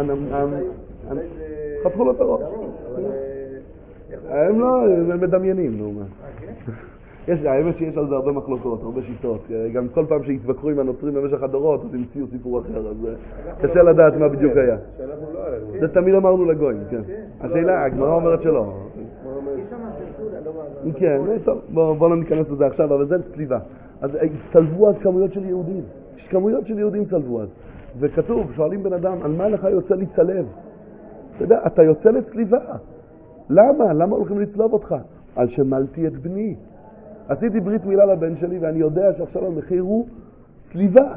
חתכו לו את הראש. הם לא, הם מדמיינים, נו מה. יש, האמת שיש על זה הרבה מחלוקות, הרבה שיטות. גם כל פעם שהתווכחו עם הנוצרים במשך הדורות, אז המציאו סיפור אחר, אז קשה לדעת מה בדיוק היה. זה תמיד אמרנו לגויים, כן. השאלה, הגמרא אומרת שלא. כן, טוב, בואו לא ניכנס לזה עכשיו, אבל זה צליבה. אז צלבו אז כמויות של יהודים. יש כמויות של יהודים צלבו אז. וכתוב, שואלים בן אדם, על מה לך יוצא לצלב? אתה יודע, אתה יוצא לצליבה. למה? למה הולכים לצלוב אותך? על שמלתי את בני. עשיתי ברית מילה לבן שלי, ואני יודע שעכשיו המחיר הוא צליבה.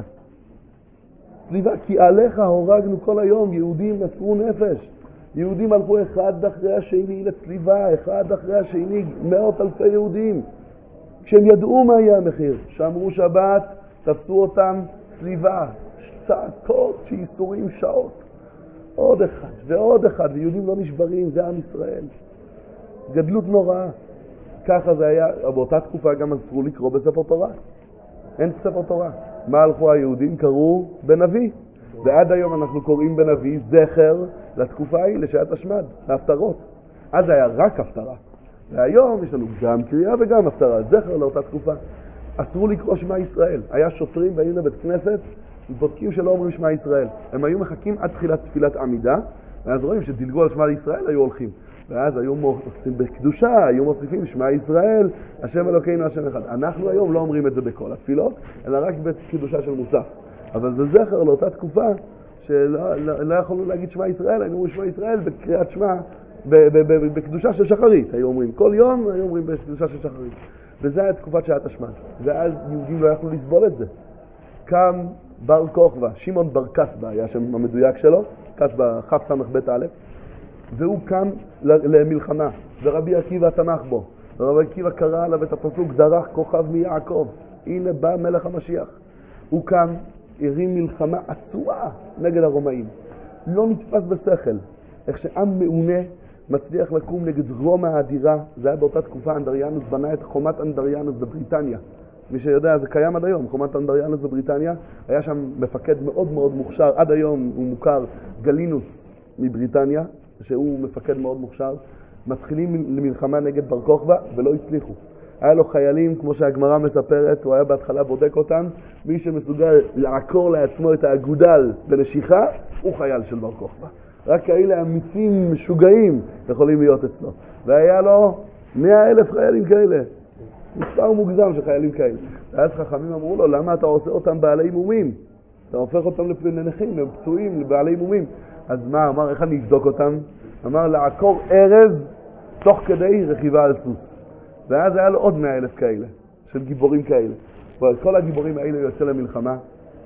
צליבה, כי עליך הורגנו כל היום, יהודים מסרו נפש. יהודים הלכו אחד אחרי השני לצליבה, אחד אחרי השני, מאות אלפי יהודים. כשהם ידעו מה יהיה המחיר, שאמרו שבת, תפסו אותם צליבה, צעקות שייסורים שעות. עוד אחד ועוד אחד, ויהודים לא נשברים, זה עם ישראל. גדלות נוראה. ככה זה היה, באותה תקופה גם אסרו לקרוא בספר תורה. אין ספר תורה. מה הלכו היהודים? קראו בנביא. ועד היום אנחנו קוראים בנביא זכר לתקופה ההיא, לשעת השמד, להפטרות. אז היה רק הפטרה. והיום יש לנו גם קריאה וגם הפטרה, זכר לאותה תקופה. אסרו לקרוא שמע ישראל. היה שוטרים באים לבית כנסת, בודקים שלא אומרים שמע ישראל. הם היו מחכים עד תחילת תפילת עמידה, ואז רואים שדילגו על שמע ישראל, היו הולכים. ואז היו מוסיפים בקדושה, היו מוסיפים שמע ישראל, השם אלוקינו השם אחד. אנחנו היום לא אומרים את זה בכל התפילות, אלא רק בקדושה של מוסף. אבל זה זכר לאותה תקופה שלא לא, לא יכולנו להגיד שמע ישראל, היינו אומרים שמע ישראל בקריאת שמע, בקדושה של שחרית, היו אומרים. כל יום היו אומרים בקדושה של שחרית. וזה היה תקופת שעת השמד. ואז יהודים לא יכלו לסבול את זה. קם בר כוכבא, שמעון בר כסבא היה שם המדויק שלו, כסבא חף סמך בית א', והוא קם למלחמה, ורבי עקיבא תמך בו. ורבי עקיבא קרא עליו את הפסוק, דרך כוכב מיעקב, הנה בא מלך המשיח. הוא קם, הרים מלחמה עצועה נגד הרומאים. לא נתפס בשכל. איך שעם מעונה מצליח לקום נגד רומא האדירה, זה היה באותה תקופה, אנדריאנוס בנה את חומת אנדריאנוס בבריטניה. מי שיודע, זה קיים עד היום, חומת אנדריאנוס בבריטניה. היה שם מפקד מאוד מאוד מוכשר, עד היום הוא מוכר, גלינוס מבריטניה, שהוא מפקד מאוד מוכשר. מתחילים למלחמה נגד בר כוכבא ולא הצליחו. היה לו חיילים, כמו שהגמרא מספרת, הוא היה בהתחלה בודק אותם, מי שמסוגל לעקור לעצמו את האגודל בנשיכה, הוא חייל של בר כוכבא. רק כאלה אמיצים משוגעים יכולים להיות אצלו. והיה לו מאה אלף חיילים כאלה. מספר מוגזם של חיילים כאלה. ואז חכמים אמרו לו, למה אתה עושה אותם בעלי מומים? אתה הופך אותם לנכים, לפצועים, לבעלי מומים. אז מה, אמר, איך אני אבדוק אותם? אמר, לעקור ערב תוך כדי רכיבה על סוס. ואז היה לו עוד מאה אלף כאלה, של גיבורים כאלה. כל הגיבורים האלה יוצא למלחמה,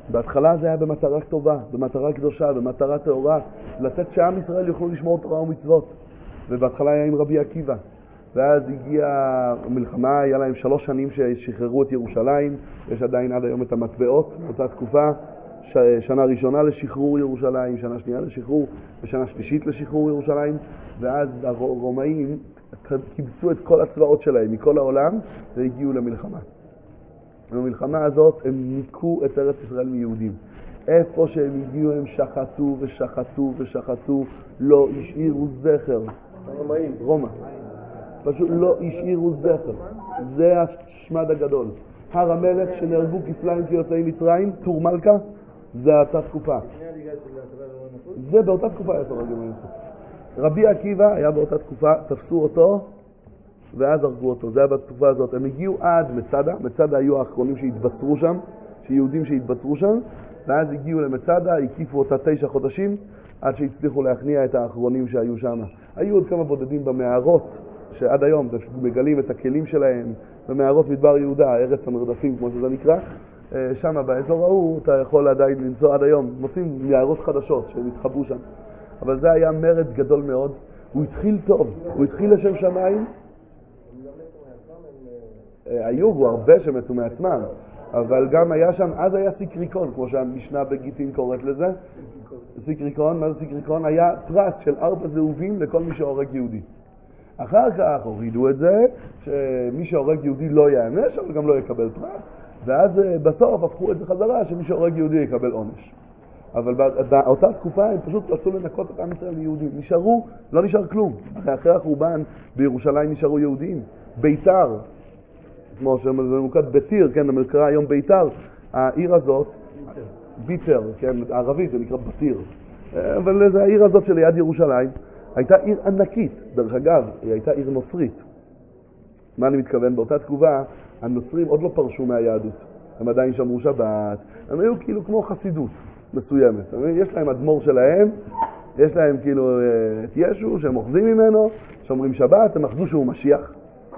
בהתחלה זה היה במטרה טובה, במטרה קדושה, במטרה טהורה, לתת שעם ישראל יוכלו לשמור תורה ומצוות. ובהתחלה היה עם רבי עקיבא. ואז הגיעה המלחמה, היה להם שלוש שנים ששחררו את ירושלים, יש עדיין עד היום את המטבעות, באותה תקופה, ש... שנה ראשונה לשחרור ירושלים, שנה שנייה לשחרור, ושנה שלישית לשחרור ירושלים, ואז הרומאים קיבצו את כל הצבאות שלהם מכל העולם והגיעו למלחמה. במלחמה הזאת הם ניקו את ארץ ישראל מיהודים. איפה שהם הגיעו הם שחטו ושחטו ושחטו, לא השאירו זכר. רומאים. רומא. פשוט לא השאירו זכר. זה השמד הגדול. הר המלך שנהרגו כפליים כיוצאי מצרים, טור מלכה, זה אותה תקופה. זה באותה תקופה היה תורה גמרי. רבי עקיבא היה באותה תקופה, תפסו אותו ואז הרגו אותו. זה היה בתקופה הזאת. הם הגיעו עד מצדה, מצדה היו האחרונים שהתבצרו שם, שיהודים שהתבצרו שם, ואז הגיעו למצדה, הקיפו אותה תשע חודשים, עד שהצליחו להכניע את האחרונים שהיו שם. היו עוד כמה בודדים במערות, שעד היום מגלים את הכלים שלהם, במערות מדבר יהודה, ארץ המרדפים כמו שזה נקרא, שם באזור ההוא אתה יכול עדיין למצוא עד היום, מוצאים מערות חדשות שהם התחברו שם. אבל זה היה מרד גדול מאוד, הוא התחיל טוב, הוא התחיל לשם שמיים, היו הרבה שמתו מעצמם, אבל גם היה שם, אז היה סיקריקון, כמו שהמשנה בגיטין קוראת לזה. סיקריקון, מה זה סיקריקון? היה פרס של ארבע זהובים לכל מי שהורג יהודי. אחר כך הורידו את זה, שמי שהורג יהודי לא יענש, אבל גם לא יקבל פרס, ואז בסוף הפכו את זה חזרה, שמי שהורג יהודי יקבל עונש. אבל באותה תקופה הם פשוט רצו לנקות את עם ישראל מיהודים. נשארו, לא נשאר כלום. אחרי החורבן בירושלים נשארו יהודים. ביתר, כמו שזה ממוקד בתיר, כן, המקרא היום ביתר, העיר הזאת, ביתר, כן, הערבית זה נקרא בתיר. אבל זה העיר הזאת שליד ירושלים, הייתה עיר ענקית. דרך אגב, היא הייתה עיר נוצרית. מה אני מתכוון? באותה תקופה, הנוצרים עוד לא פרשו מהיהדות. הם עדיין שמרו שבת. הם היו כאילו כמו חסידות מסוימת. יש להם אדמו"ר שלהם, יש להם כאילו את ישו שהם אוחזים ממנו, שומרים שבת, הם אחזו שהוא משיח.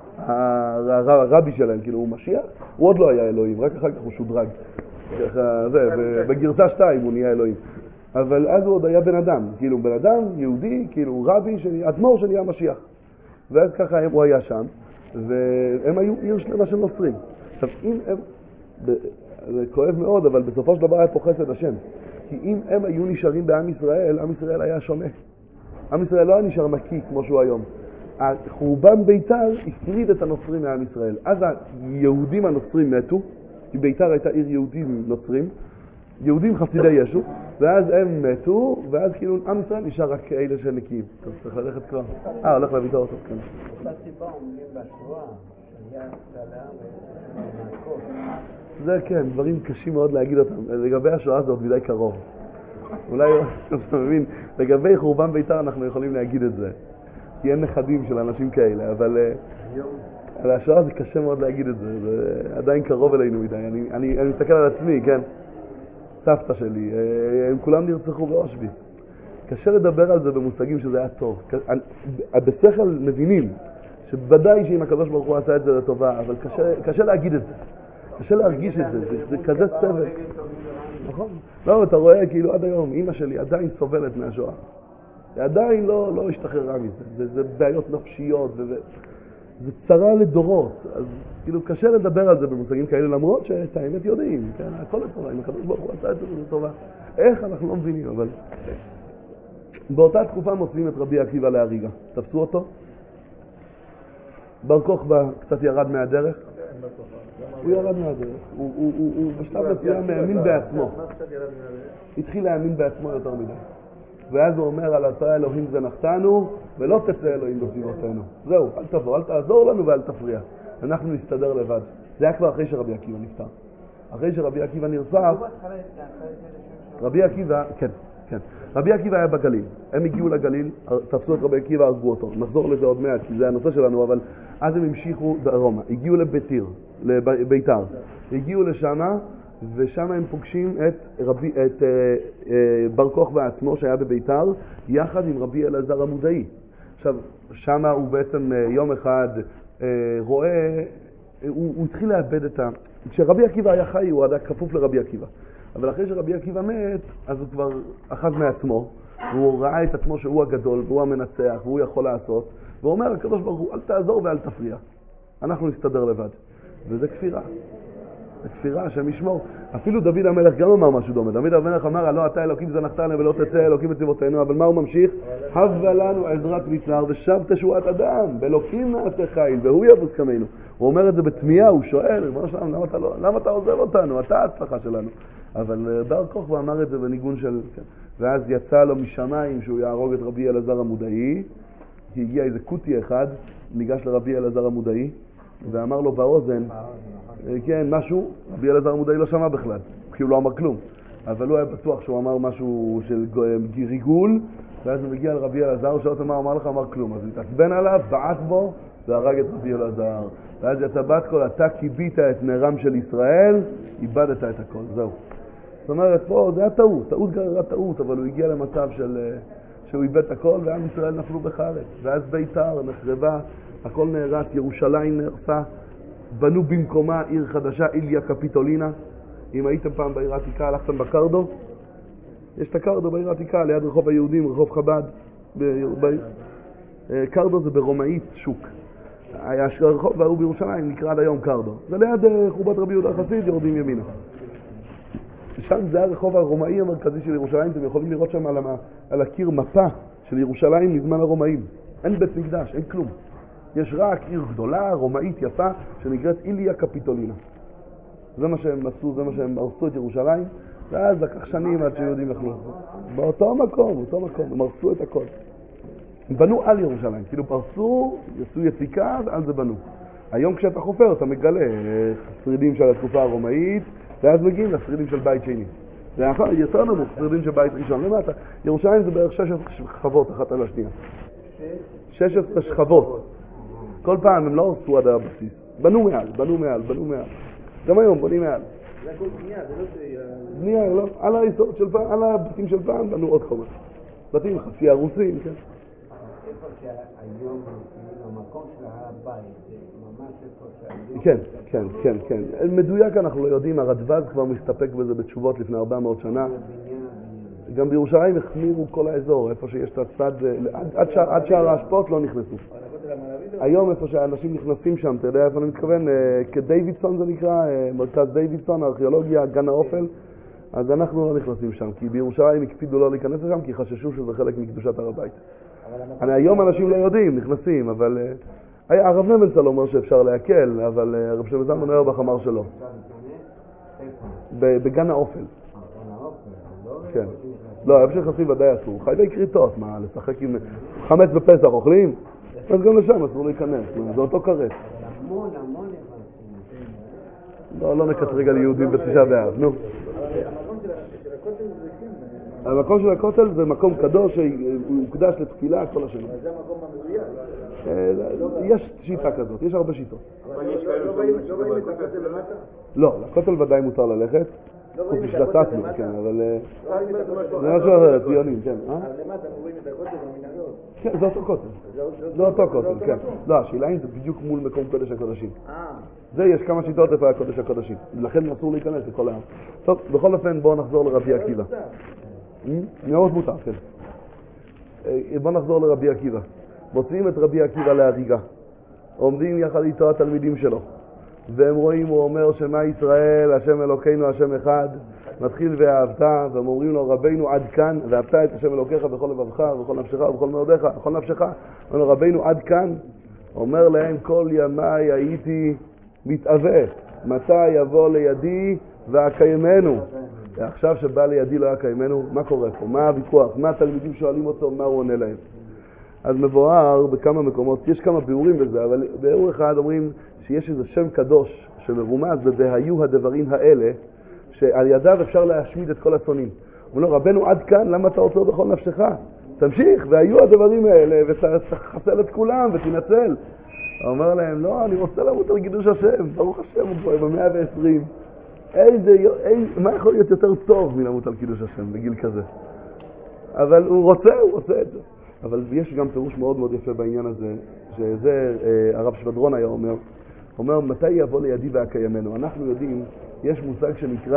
הרבי שלהם כאילו הוא משיח, הוא עוד לא היה אלוהים, רק אחר כך הוא שודרג. זה, בגרסה שתיים הוא נהיה אלוהים. אבל אז הוא עוד היה בן אדם, כאילו בן אדם יהודי, כאילו רבי, אדמו"ר שנהיה משיח. ואז ככה הוא היה שם, והם היו עיר שלמה של נוצרים. עכשיו, אם הם, זה כואב מאוד, אבל בסופו של דבר היה פה חסד השם. כי אם הם היו נשארים בעם ישראל, עם ישראל היה שונה. עם ישראל לא היה נשאר מקי כמו שהוא היום. החורבן ביתר הפריד את הנוצרים מעם ישראל. אז היהודים הנוצרים מתו, כי ביתר הייתה עיר יהודים נוצרים, יהודים חסידי ישו, ואז הם מתו, ואז כאילו עם ישראל נשאר רק אלה שנקיים. אז צריך ללכת כבר. אה, הולך להביא את האוטו, כן. אותה סיבה אומרים בשואה, שהיה סלם ומעקות. זה כן, דברים קשים מאוד להגיד אותם. לגבי השואה זה עוד מדי קרוב. אולי, אתה מבין, לגבי חורבן ביתר אנחנו יכולים להגיד את זה. כי אין נכדים של אנשים כאלה, אבל על השואה זה קשה מאוד להגיד את זה. זה עדיין קרוב אלינו מדי. אני, אני, אני מסתכל על עצמי, כן? סבתא שלי, הם כולם נרצחו באושוויץ. קשה לדבר על זה במושגים שזה היה טוב. בשכל מבינים שבוודאי שאם הקדוש ברוך הוא עשה את זה לטובה, אבל קשה, קשה להגיד את זה. קשה להרגיש את זה, זה, זה כזה סבל. נכון? לא, אתה רואה כאילו עד היום, אמא שלי עדיין סובלת מהשואה. היא עדיין לא, לא השתחררה מזה. זה, זה בעיות נפשיות, וזה, זה צרה לדורות. אז כאילו קשה לדבר על זה במושגים כאלה, למרות שאת האמת יודעים, כן? הכל לטובה, אם הקדוש ברוך הוא עשה את זה לטובה. איך אנחנו לא מבינים, אבל... באותה תקופה מוצאים את רבי עקיבא להריגה. תפסו אותו? בר כוכבא קצת ירד מהדרך. הוא ירד מהדרך. הוא בשלב מסוים מאמין בעצמו. התחיל להאמין בעצמו יותר מדי. ואז הוא אומר על אתה אלוהים זנחתנו ולא תצא אלוהים בסביבותינו. זהו, אל תבוא, אל תעזור לנו ואל תפריע. אנחנו נסתדר לבד. זה היה כבר אחרי שרבי עקיבא נפטר. אחרי שרבי עקיבא נרצח, רבי עקיבא, כן, כן. רבי עקיבא היה בגליל. הם הגיעו לגליל, תפסו את רבי עקיבא, הרגו אותו. נחזור לזה עוד מעט, כי זה הנושא שלנו, אבל אז הם המשיכו דרומה. הגיעו לביתר, לביתר. הגיעו לשם, ושם הם פוגשים את, רבי, את אה, אה, בר כוכבא עצמו שהיה בביתר, יחד עם רבי אלעזר המודעי. עכשיו, שם הוא בעצם אה, יום אחד אה, רואה, הוא, הוא התחיל לאבד את ה... כשרבי עקיבא היה חי, הוא היה כפוף לרבי עקיבא. אבל אחרי שרבי עקיבא מת, אז הוא כבר אחז מעצמו, והוא ראה את עצמו שהוא הגדול, והוא המנצח, והוא יכול לעשות, והוא אומר, הקדוש ברוך הוא, אל תעזור ואל תפריע. אנחנו נסתדר לבד. וזה כפירה. זה כפירה, השם ישמור. אפילו דוד המלך גם אמר משהו דומה. דוד המלך אמר, לא אתה אלוקים זנחתני ולא תצא אלוקים בצבאותינו, אבל מה הוא ממשיך? הבה לנו עזרת מצלר ושב תשועת אדם, באלוקים נעשה חיל, והוא יבוס כמנו. הוא אומר את זה בתמיהה, הוא שואל, ריבונו של עולם, למה אתה לא, למה אתה עוזב אותנו? אתה ההצלחה שלנו. אבל בר כוכבא אמר את זה בניגון של... ואז יצא לו משמיים שהוא יהרוג את רבי אלעזר המודעי, כי הגיע איזה קוטי אחד, ניגש לרבי אלעזר המודעי, ואמר לו באוזן, כן, משהו, רבי אלעזר המודעי לא שמע בכלל, כי הוא לא אמר כלום, אבל הוא היה בטוח שהוא אמר משהו של ריגול, ואז הוא מגיע לרבי אלעזר, הוא שואל אותו מה הוא אמר לך, אמר כלום, אז הוא התעצבן עליו, בעט בו, והרג את רבי אלעזר, ואז יצא בת קול, אתה קיבית את נרם של ישראל, איבדת את הכל, זהו. זאת אומרת, פה זה היה טעות, טעות גררה טעות, אבל הוא הגיע למצב של, שהוא איבד את הכל, ועם ישראל נפלו בחרב, ואז ביתר נחרבה, הכל נהרס, ירושלים נהרסה, בנו במקומה עיר חדשה, איליה קפיטולינה. אם הייתם פעם בעיר העתיקה, הלכתם בקרדו, יש את הקרדו בעיר העתיקה, ליד רחוב היהודים, רחוב חב"ד. קרדו זה ברומאית שוק. הרחוב ההוא בירושלים נקרא עד היום קרדו. זה ליד חורבת רבי יהודה החסיד, יורדים ימינה. שם זה הרחוב הרומאי המרכזי של ירושלים, אתם יכולים לראות שם על, על הקיר מפה של ירושלים מזמן הרומאים. אין בית מקדש, אין כלום. יש רק עיר גדולה, רומאית יפה, שנקראת איליה קפיטולינה. זה מה שהם עשו, זה מה שהם הרסו את ירושלים, ואז לקח שנים עד שיהודים יכלו. באותו מקום, באותו מקום, הם הרסו את הכל. הם בנו על ירושלים, כאילו פרסו, יצאו יציקה, ועל זה בנו. היום כשאתה חופר, אתה מגלה שרידים של התקופה הרומאית, ואז מגיעים לשרידים של בית שני. זה יותר נמוך, שרידים של בית ראשון. למטה, ירושלים זה בערך שש עשרה שכבות, אחת על השנייה. שש עשרה שכבות. כל פעם הם לא הרסו עד הבסיס. בנו מעל, בנו מעל, בנו מעל. גם היום בונים מעל. זה הכל בנייה, זה לא ש... בנייה, לא. על היסוד של פעם, על הבתים של פעם, בנו עוד חומר. בתים חצי הרוסים, כן. איפה שהיום, המקום של הבית, זה ממש איפה שהיום... כן, כן, כן, כן. מדויק אנחנו לא יודעים, הרדב"ז כבר מסתפק בזה בתשובות לפני ארבע מאות שנה. גם בירושלים החמירו כל האזור, איפה שיש את הצד, עד שער האשפות לא נכנסו. היום איפה שהאנשים נכנסים שם, אתה יודע איפה אני מתכוון? כדייווידסון זה נקרא, מרכז דייווידסון, הארכיאולוגיה, גן האופל, אז אנחנו לא נכנסים שם, כי בירושלים הקפידו לא להיכנס לשם, כי חששו שזה חלק מקדושת הר הבית. היום אנשים לא יודעים, נכנסים, אבל הרב נבנצל אומר שאפשר להקל, אבל הרב שלמה זלמן אוירבך אמר שלא. בגן האופל. כן. לא, איפה שנכנסים ודאי אסור. חי די קריטות, מה, לשחק עם חמץ בפסח אוכלים? אז גם לשם אסור להיכנס, זה אותו קראת. המון, המון נכנסים. לא, לא נקטרג על יהודים בתשעה באב, נו. המקום של הכותל זה מקום קדוש שהוא הוקדש לתפילה כל השנה. אבל זה המקום המדויק. יש שיטה כזאת, יש הרבה שיטות. אבל לא באים את הכותל למטה? לא, לכותל ודאי מותר ללכת. חוץ משלטתנו, כן, אבל זה משהו אחר, ציונים, כן. אז למטה רואים את הכותל במנהרות. כן, זה אותו כותל. זה אותו כותל, כן. לא, השאלה אם זה בדיוק מול מקום קודש הקודשים. זה, יש כמה שיטות איפה הקודש הקודשים. לכן אסור להיכנס לכל העם. טוב, בכל אופן בואו נחזור לרבי עקיבא. מאוד מותר, כן. בואו נחזור לרבי עקיבא. מוציאים את רבי עקיבא להריגה. עומדים יחד איתו התלמידים שלו. והם רואים, הוא אומר שמה ישראל, השם אלוקינו, השם אחד, מתחיל ואהבת, והם אומרים לו רבינו עד כאן, ואהבת את השם אלוקיך בכל לבבך, ובכל נפשך, ובכל מאודיך, בכל נפשך, אומר לו רבינו עד כאן, אומר להם כל ימי הייתי מתאווה, מתי יבוא לידי ואקיימנו. ועכשיו שבא לידי לא אקיימנו, מה קורה פה? מה הוויכוח? מה התלמידים שואלים אותו, מה הוא עונה להם? אז מבואר בכמה מקומות, יש כמה ביאורים בזה, אבל ביאור אחד אומרים שיש איזה שם קדוש שמרומז ב"היו הדברים האלה", שעל ידיו אפשר להשמיד את כל השונאים. הוא אומר, רבנו עד כאן, למה אתה רוצה בכל נפשך? תמשיך, והיו הדברים האלה, ותחסל את כולם ותנצל. הוא אומר להם, לא, אני רוצה למות על קידוש השם, ברוך השם, הוא פה ב-מאה ועשרים. איזה, איזה, מה יכול להיות יותר טוב מלמות על קידוש השם בגיל כזה? אבל הוא רוצה, הוא רוצה את זה. אבל יש גם פירוש מאוד מאוד יפה בעניין הזה, שזה אה, הרב שבדרון היה אומר, אומר, מתי יבוא לידי ואקיימנו? אנחנו יודעים, יש מושג שנקרא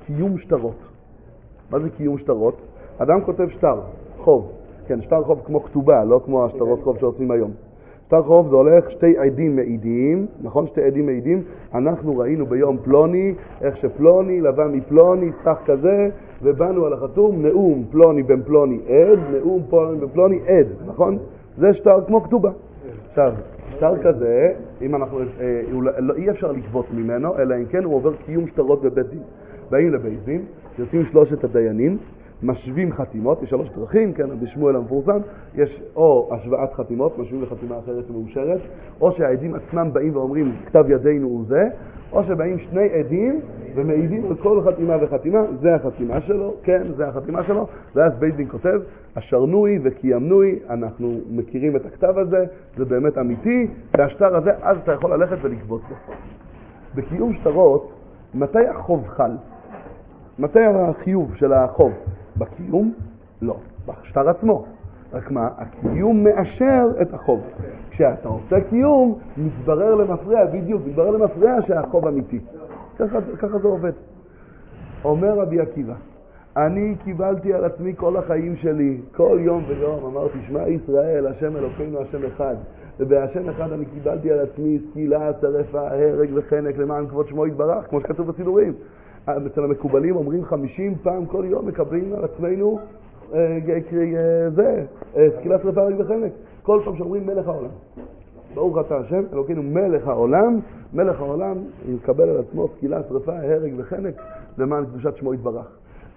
קיום שטרות. מה זה קיום שטרות? אדם כותב שטר, חוב. כן, שטר חוב כמו כתובה, לא כמו השטרות חוב שעושים היום. שטר חוב זה הולך שתי עדים מעידים, נכון? שתי עדים מעידים. אנחנו ראינו ביום פלוני, איך שפלוני לבא מפלוני, סך כזה, ובאנו על החתום, נאום פלוני בן פלוני עד, נאום פלוני בן פלוני עד, נכון? זה שטר כמו כתובה. עכשיו, שטר כזה, אם אנחנו, אה, לא, אי אפשר לקבות ממנו, אלא אם כן הוא עובר קיום שטרות בבית דין. באים לבית דין, יוצאים שלושת הדיינים, משווים חתימות, יש שלוש דרכים, כן, בשמואל המפורסם, יש או השוואת חתימות, משווים לחתימה אחרת שמאושרת, או שהעדים עצמם באים ואומרים, כתב ידינו הוא זה, או שבאים שני עדים ומעידים על כל חתימה וחתימה, זה החתימה שלו, כן, זה החתימה שלו, ואז בית דין כותב, אשרנוי וקיימנוי, אנחנו מכירים את הכתב הזה, זה באמת אמיתי, והשטר הזה, אז אתה יכול ללכת ולקבות בו. בקיום שטרות, מתי החוב חל? מתי החיוב של החוב? בקיום? לא, בשטר עצמו. רק מה? הקיום מאשר את החוב. כשאתה עושה קיום, מתברר למפרע, בדיוק, מתברר למפרע שהחוב אמיתי. ככה, ככה זה עובד. אומר רבי עקיבא, אני קיבלתי על עצמי כל החיים שלי, כל יום ויום, אמרתי, שמע ישראל, השם אלוקינו, השם אחד. ובהשם אחד אני קיבלתי על עצמי סקילה, שרפה, הרג וחנק למען כבוד שמו יתברך, כמו שכתוב בסידורים. אצל המקובלים אומרים חמישים פעם כל יום מקבלים על עצמנו אה, אה, זה, אה, סקילה, שרפה, הרג וחנק. כל פעם שאומרים מלך העולם. ברוך אתה השם, אלוקינו מלך העולם, מלך העולם יקבל על עצמו סקילה, שרפה, הרג וחנק למען קדושת שמו יתברך.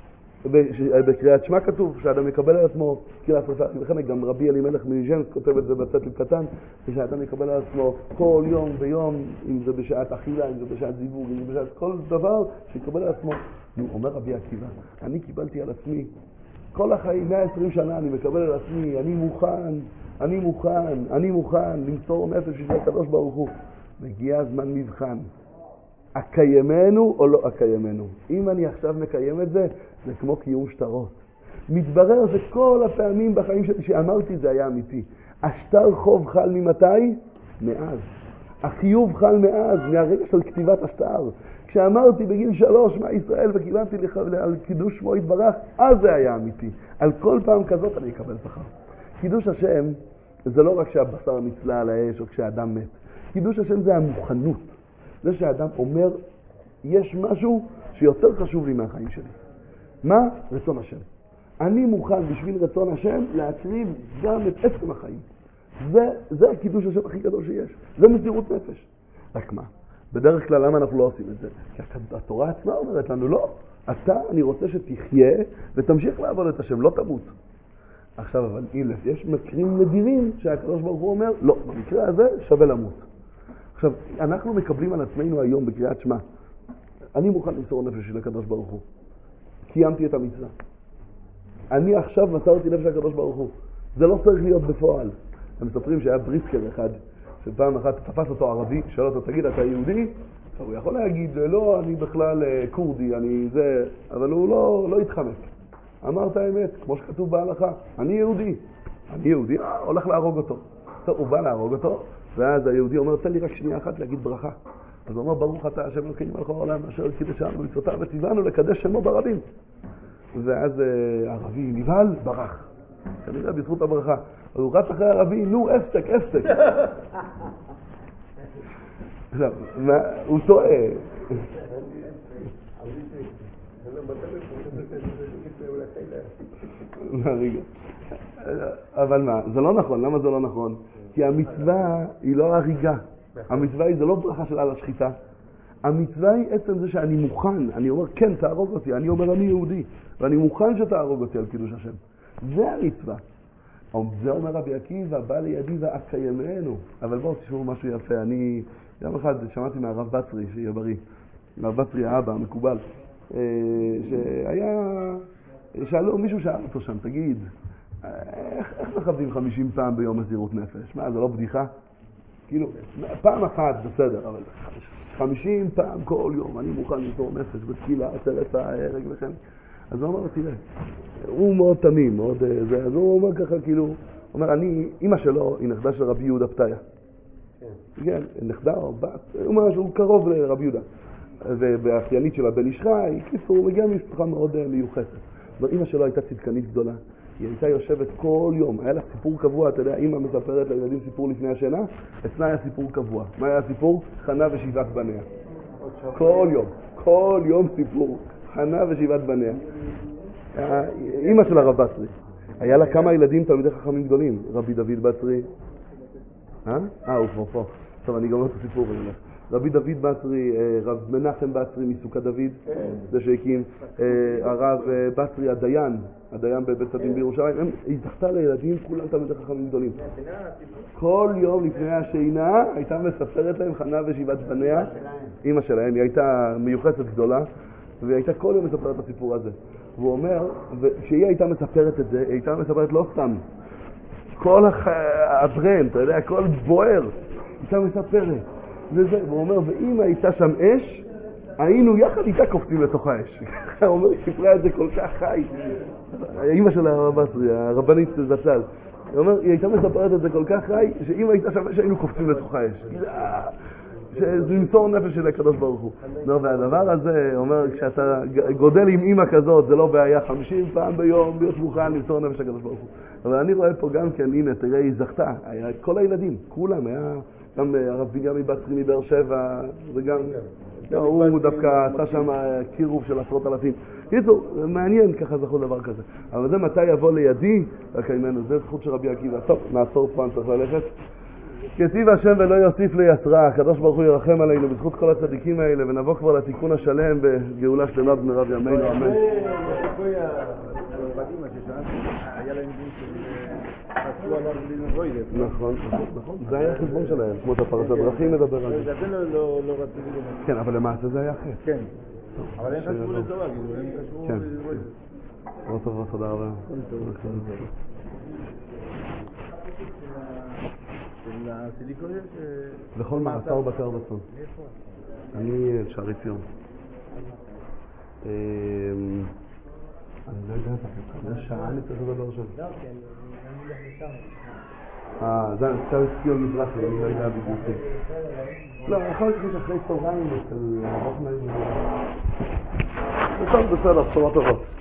בקריאת שמע כתוב שאדם יקבל על עצמו סקילה, שרפה, הרג וחנק, גם רבי אלימלך מליז'נסק כותב את זה בצטל קטן, שאדם יקבל על עצמו כל יום ויום, אם זה בשעת אכילה, אם זה בשעת זיווג, אם זה בשעת כל דבר, שיקבל על עצמו. אומר רבי עקיבא, אני קיבלתי על עצמי כל החיים, מאה ועשרים שנה אני מקבל על עצמי, אני מוכן, אני מוכן, אני מוכן למסור נפש בשביל הקדוש ברוך הוא. מגיע הזמן מבחן. אקיימנו או לא אקיימנו? אם אני עכשיו מקיים את זה, זה כמו קיום שטרות. מתברר שכל הפעמים בחיים שלי שאמרתי זה היה אמיתי. השטר חוב חל ממתי? מאז. החיוב חל מאז, מהרגע של כתיבת השטר. כשאמרתי בגיל שלוש מה ישראל וקיבלתי על קידוש שמו יתברך, אז זה היה אמיתי. על כל פעם כזאת אני אקבל שכר. קידוש השם זה לא רק שהבשר נצלה על האש או כשאדם מת. קידוש השם זה המוכנות. זה שהאדם אומר, יש משהו שיותר חשוב לי מהחיים שלי. מה? רצון השם. אני מוכן בשביל רצון השם להקריב גם את עצם החיים. זה, זה הקידוש השם הכי גדול שיש. זה מסירות נפש. רק מה? בדרך כלל למה אנחנו לא עושים את זה? כי התורה עצמה אומרת לנו, לא. אתה, אני רוצה שתחיה ותמשיך לעבוד את השם, לא תמות. עכשיו, אבל אילף, יש מקרים נדירים שהקדוש ברוך הוא אומר, לא, במקרה הזה שווה למות. עכשיו, אנחנו מקבלים על עצמנו היום בקריאת שמע, אני מוכן למסור נפש של הקדוש ברוך הוא. קיימתי את המצווה. אני עכשיו מסרתי נפש של הקדוש ברוך הוא. זה לא צריך להיות בפועל. הם מספרים שהיה בריסקר אחד, שפעם אחת תפס אותו ערבי, שאל אותו, תגיד, אתה יהודי? הוא יכול להגיד, לא, אני בכלל קורדי, אני זה, אבל הוא לא, לא התחמק. אמרת האמת, כמו שכתוב בהלכה, אני יהודי. אני יהודי, אה, הולך להרוג אותו. טוב, הוא בא להרוג אותו, ואז היהודי אומר, תן לי רק שנייה אחת להגיד ברכה. אז הוא אומר, ברוך אתה השם אלוקינו מלך העולם, אשר קידשנו במצוותיו וציוונו לקדש שמו ברבים. ואז הערבי נבהל, ברח. כנראה בזכות הברכה. אז הוא רץ אחרי הערבי, נו, הפסק, הפסק. עכשיו, הוא טועה. אבל מה, זה לא נכון. למה זה לא נכון? כי המצווה היא לא הריגה. המצווה היא זה לא ברכה של על השחיטה. המצווה היא עצם זה שאני מוכן. אני אומר, כן, תהרוג אותי. אני אומר, אני יהודי. ואני מוכן שתהרוג אותי על קידוש השם. זה המצווה. זה אומר רבי עקיבא, בא לידי ואקיימנו. אבל בואו תשמעו משהו יפה. אני יום אחד שמעתי מהרב בצרי, שיהיה בריא. הרב בצרי האבא, המקובל. שהיה, שאלו, מישהו שאל אותו שם, תגיד, איך, איך מכבדים חמישים פעם ביום מסירות נפש? מה, זה לא בדיחה? כאילו, פעם אחת בסדר, אבל חמישים פעם כל יום, אני מוכן למסור נפש בתפילה, עשרת ההרג וכן. אז הוא אומר, תראה, הוא מאוד תמים, מאוד זה, אז הוא אומר ככה, כאילו, הוא אומר, אני, אמא שלו היא נכדה של רבי יהודה פתיה. כן, נכדה או בת, הוא אומר שהוא קרוב לרבי יהודה. והאחיינית שלה בן ישחי, קיצור, הוא מגיע ממשפחה מאוד מיוחסת. ואמא שלו הייתה צדקנית גדולה. היא הייתה יושבת כל יום, היה לה סיפור קבוע, אתה יודע, אמא מספרת לילדים סיפור לפני השינה, אצלה היה סיפור קבוע. מה היה הסיפור? חנה ושבעת בניה. כל יום, כל יום סיפור, חנה ושבעת בניה. אמא של הרב בצרי. היה לה כמה ילדים תלמידי חכמים גדולים, רבי דוד בצרי. אה? אה, הוא כבר פה. טוב, אני גומר את הסיפור ולך. רבי דוד בצרי, רב מנחם בצרי מסוכת דוד, זה שהקים, הרב בצרי הדיין, הדיין בבית הדין בירושלים, היא זכתה לילדים, כולם תלמידי חכמים גדולים. כל יום לפני השינה הייתה מספרת להם חנה ושבעת בניה, אמא שלהם, היא הייתה מיוחסת גדולה, והיא הייתה כל יום מספרת את הסיפור הזה. והוא אומר, כשהיא הייתה מספרת את זה, היא הייתה מספרת לא סתם, כל הברנד, אתה יודע, הכל בוער, הייתה מספרת. וזה, והוא אומר, ואם הייתה שם אש, היינו יחד איתה קופצים לתוך האש. הוא אומר, היא סיפרה את זה כל כך חי. האמא של הרב בצרי, הרבנית זצ"ל. הוא אומר, היא הייתה מספרת את זה כל כך חי, שאם הייתה שם אש, היינו קופצים לתוך האש. שזה למסור נפש של הקדוש ברוך הוא. והדבר הזה, הוא אומר, כשאתה גודל עם אמא כזאת, זה לא בעיה חמישים פעם ביום, להיות מוכן למסור נפש של הקדוש ברוך הוא. אבל אני רואה פה גם כן, הנה, תראה, היא זכתה. היה כל הילדים, כולם, היה... גם הרב בנימין בצרי מבאר שבע, וגם הוא דווקא עשה שם קירוב של עשרות אלפים. קיצור, מעניין ככה זכו דבר כזה. אבל זה מתי יבוא לידי, רק ממנו, זה זכות של רבי עקיבא. טוב, נעצור פעם, צריך ללכת. כתיב השם ולא יוסיף ליסרה, הקדוש ברוך הוא ירחם עלינו בזכות כל הצדיקים האלה, ונבוא כבר לתיקון השלם בגאולה שלמה במהרה בימינו, אמן. היה להם דין שעשו עליו בלי נבוידת. נכון, נכון, זה היה החשבון שלהם, כמו שהפרשת דרכים מדבר על זה. זה לא רציתי למה. כן, אבל למעשה זה היה אחר. כן, אבל הם חשבו לתורה, הם חשבו לנבוידת. מאוד טוב, תודה רבה. הסיליקונים ש... בכל מעצר ובקר רצון. אני שערי ציון. אני לא יודע, זה שעה נצטרך לדבר שם. לא, כן, אני הולך לשם. אה, זה שערי ציון מזרחי, אני לא יודע בדיוק. לא, יכול להיות שאחרי צהריים אצל הרב נעים. בסדר, בסדר, בשורות טובות.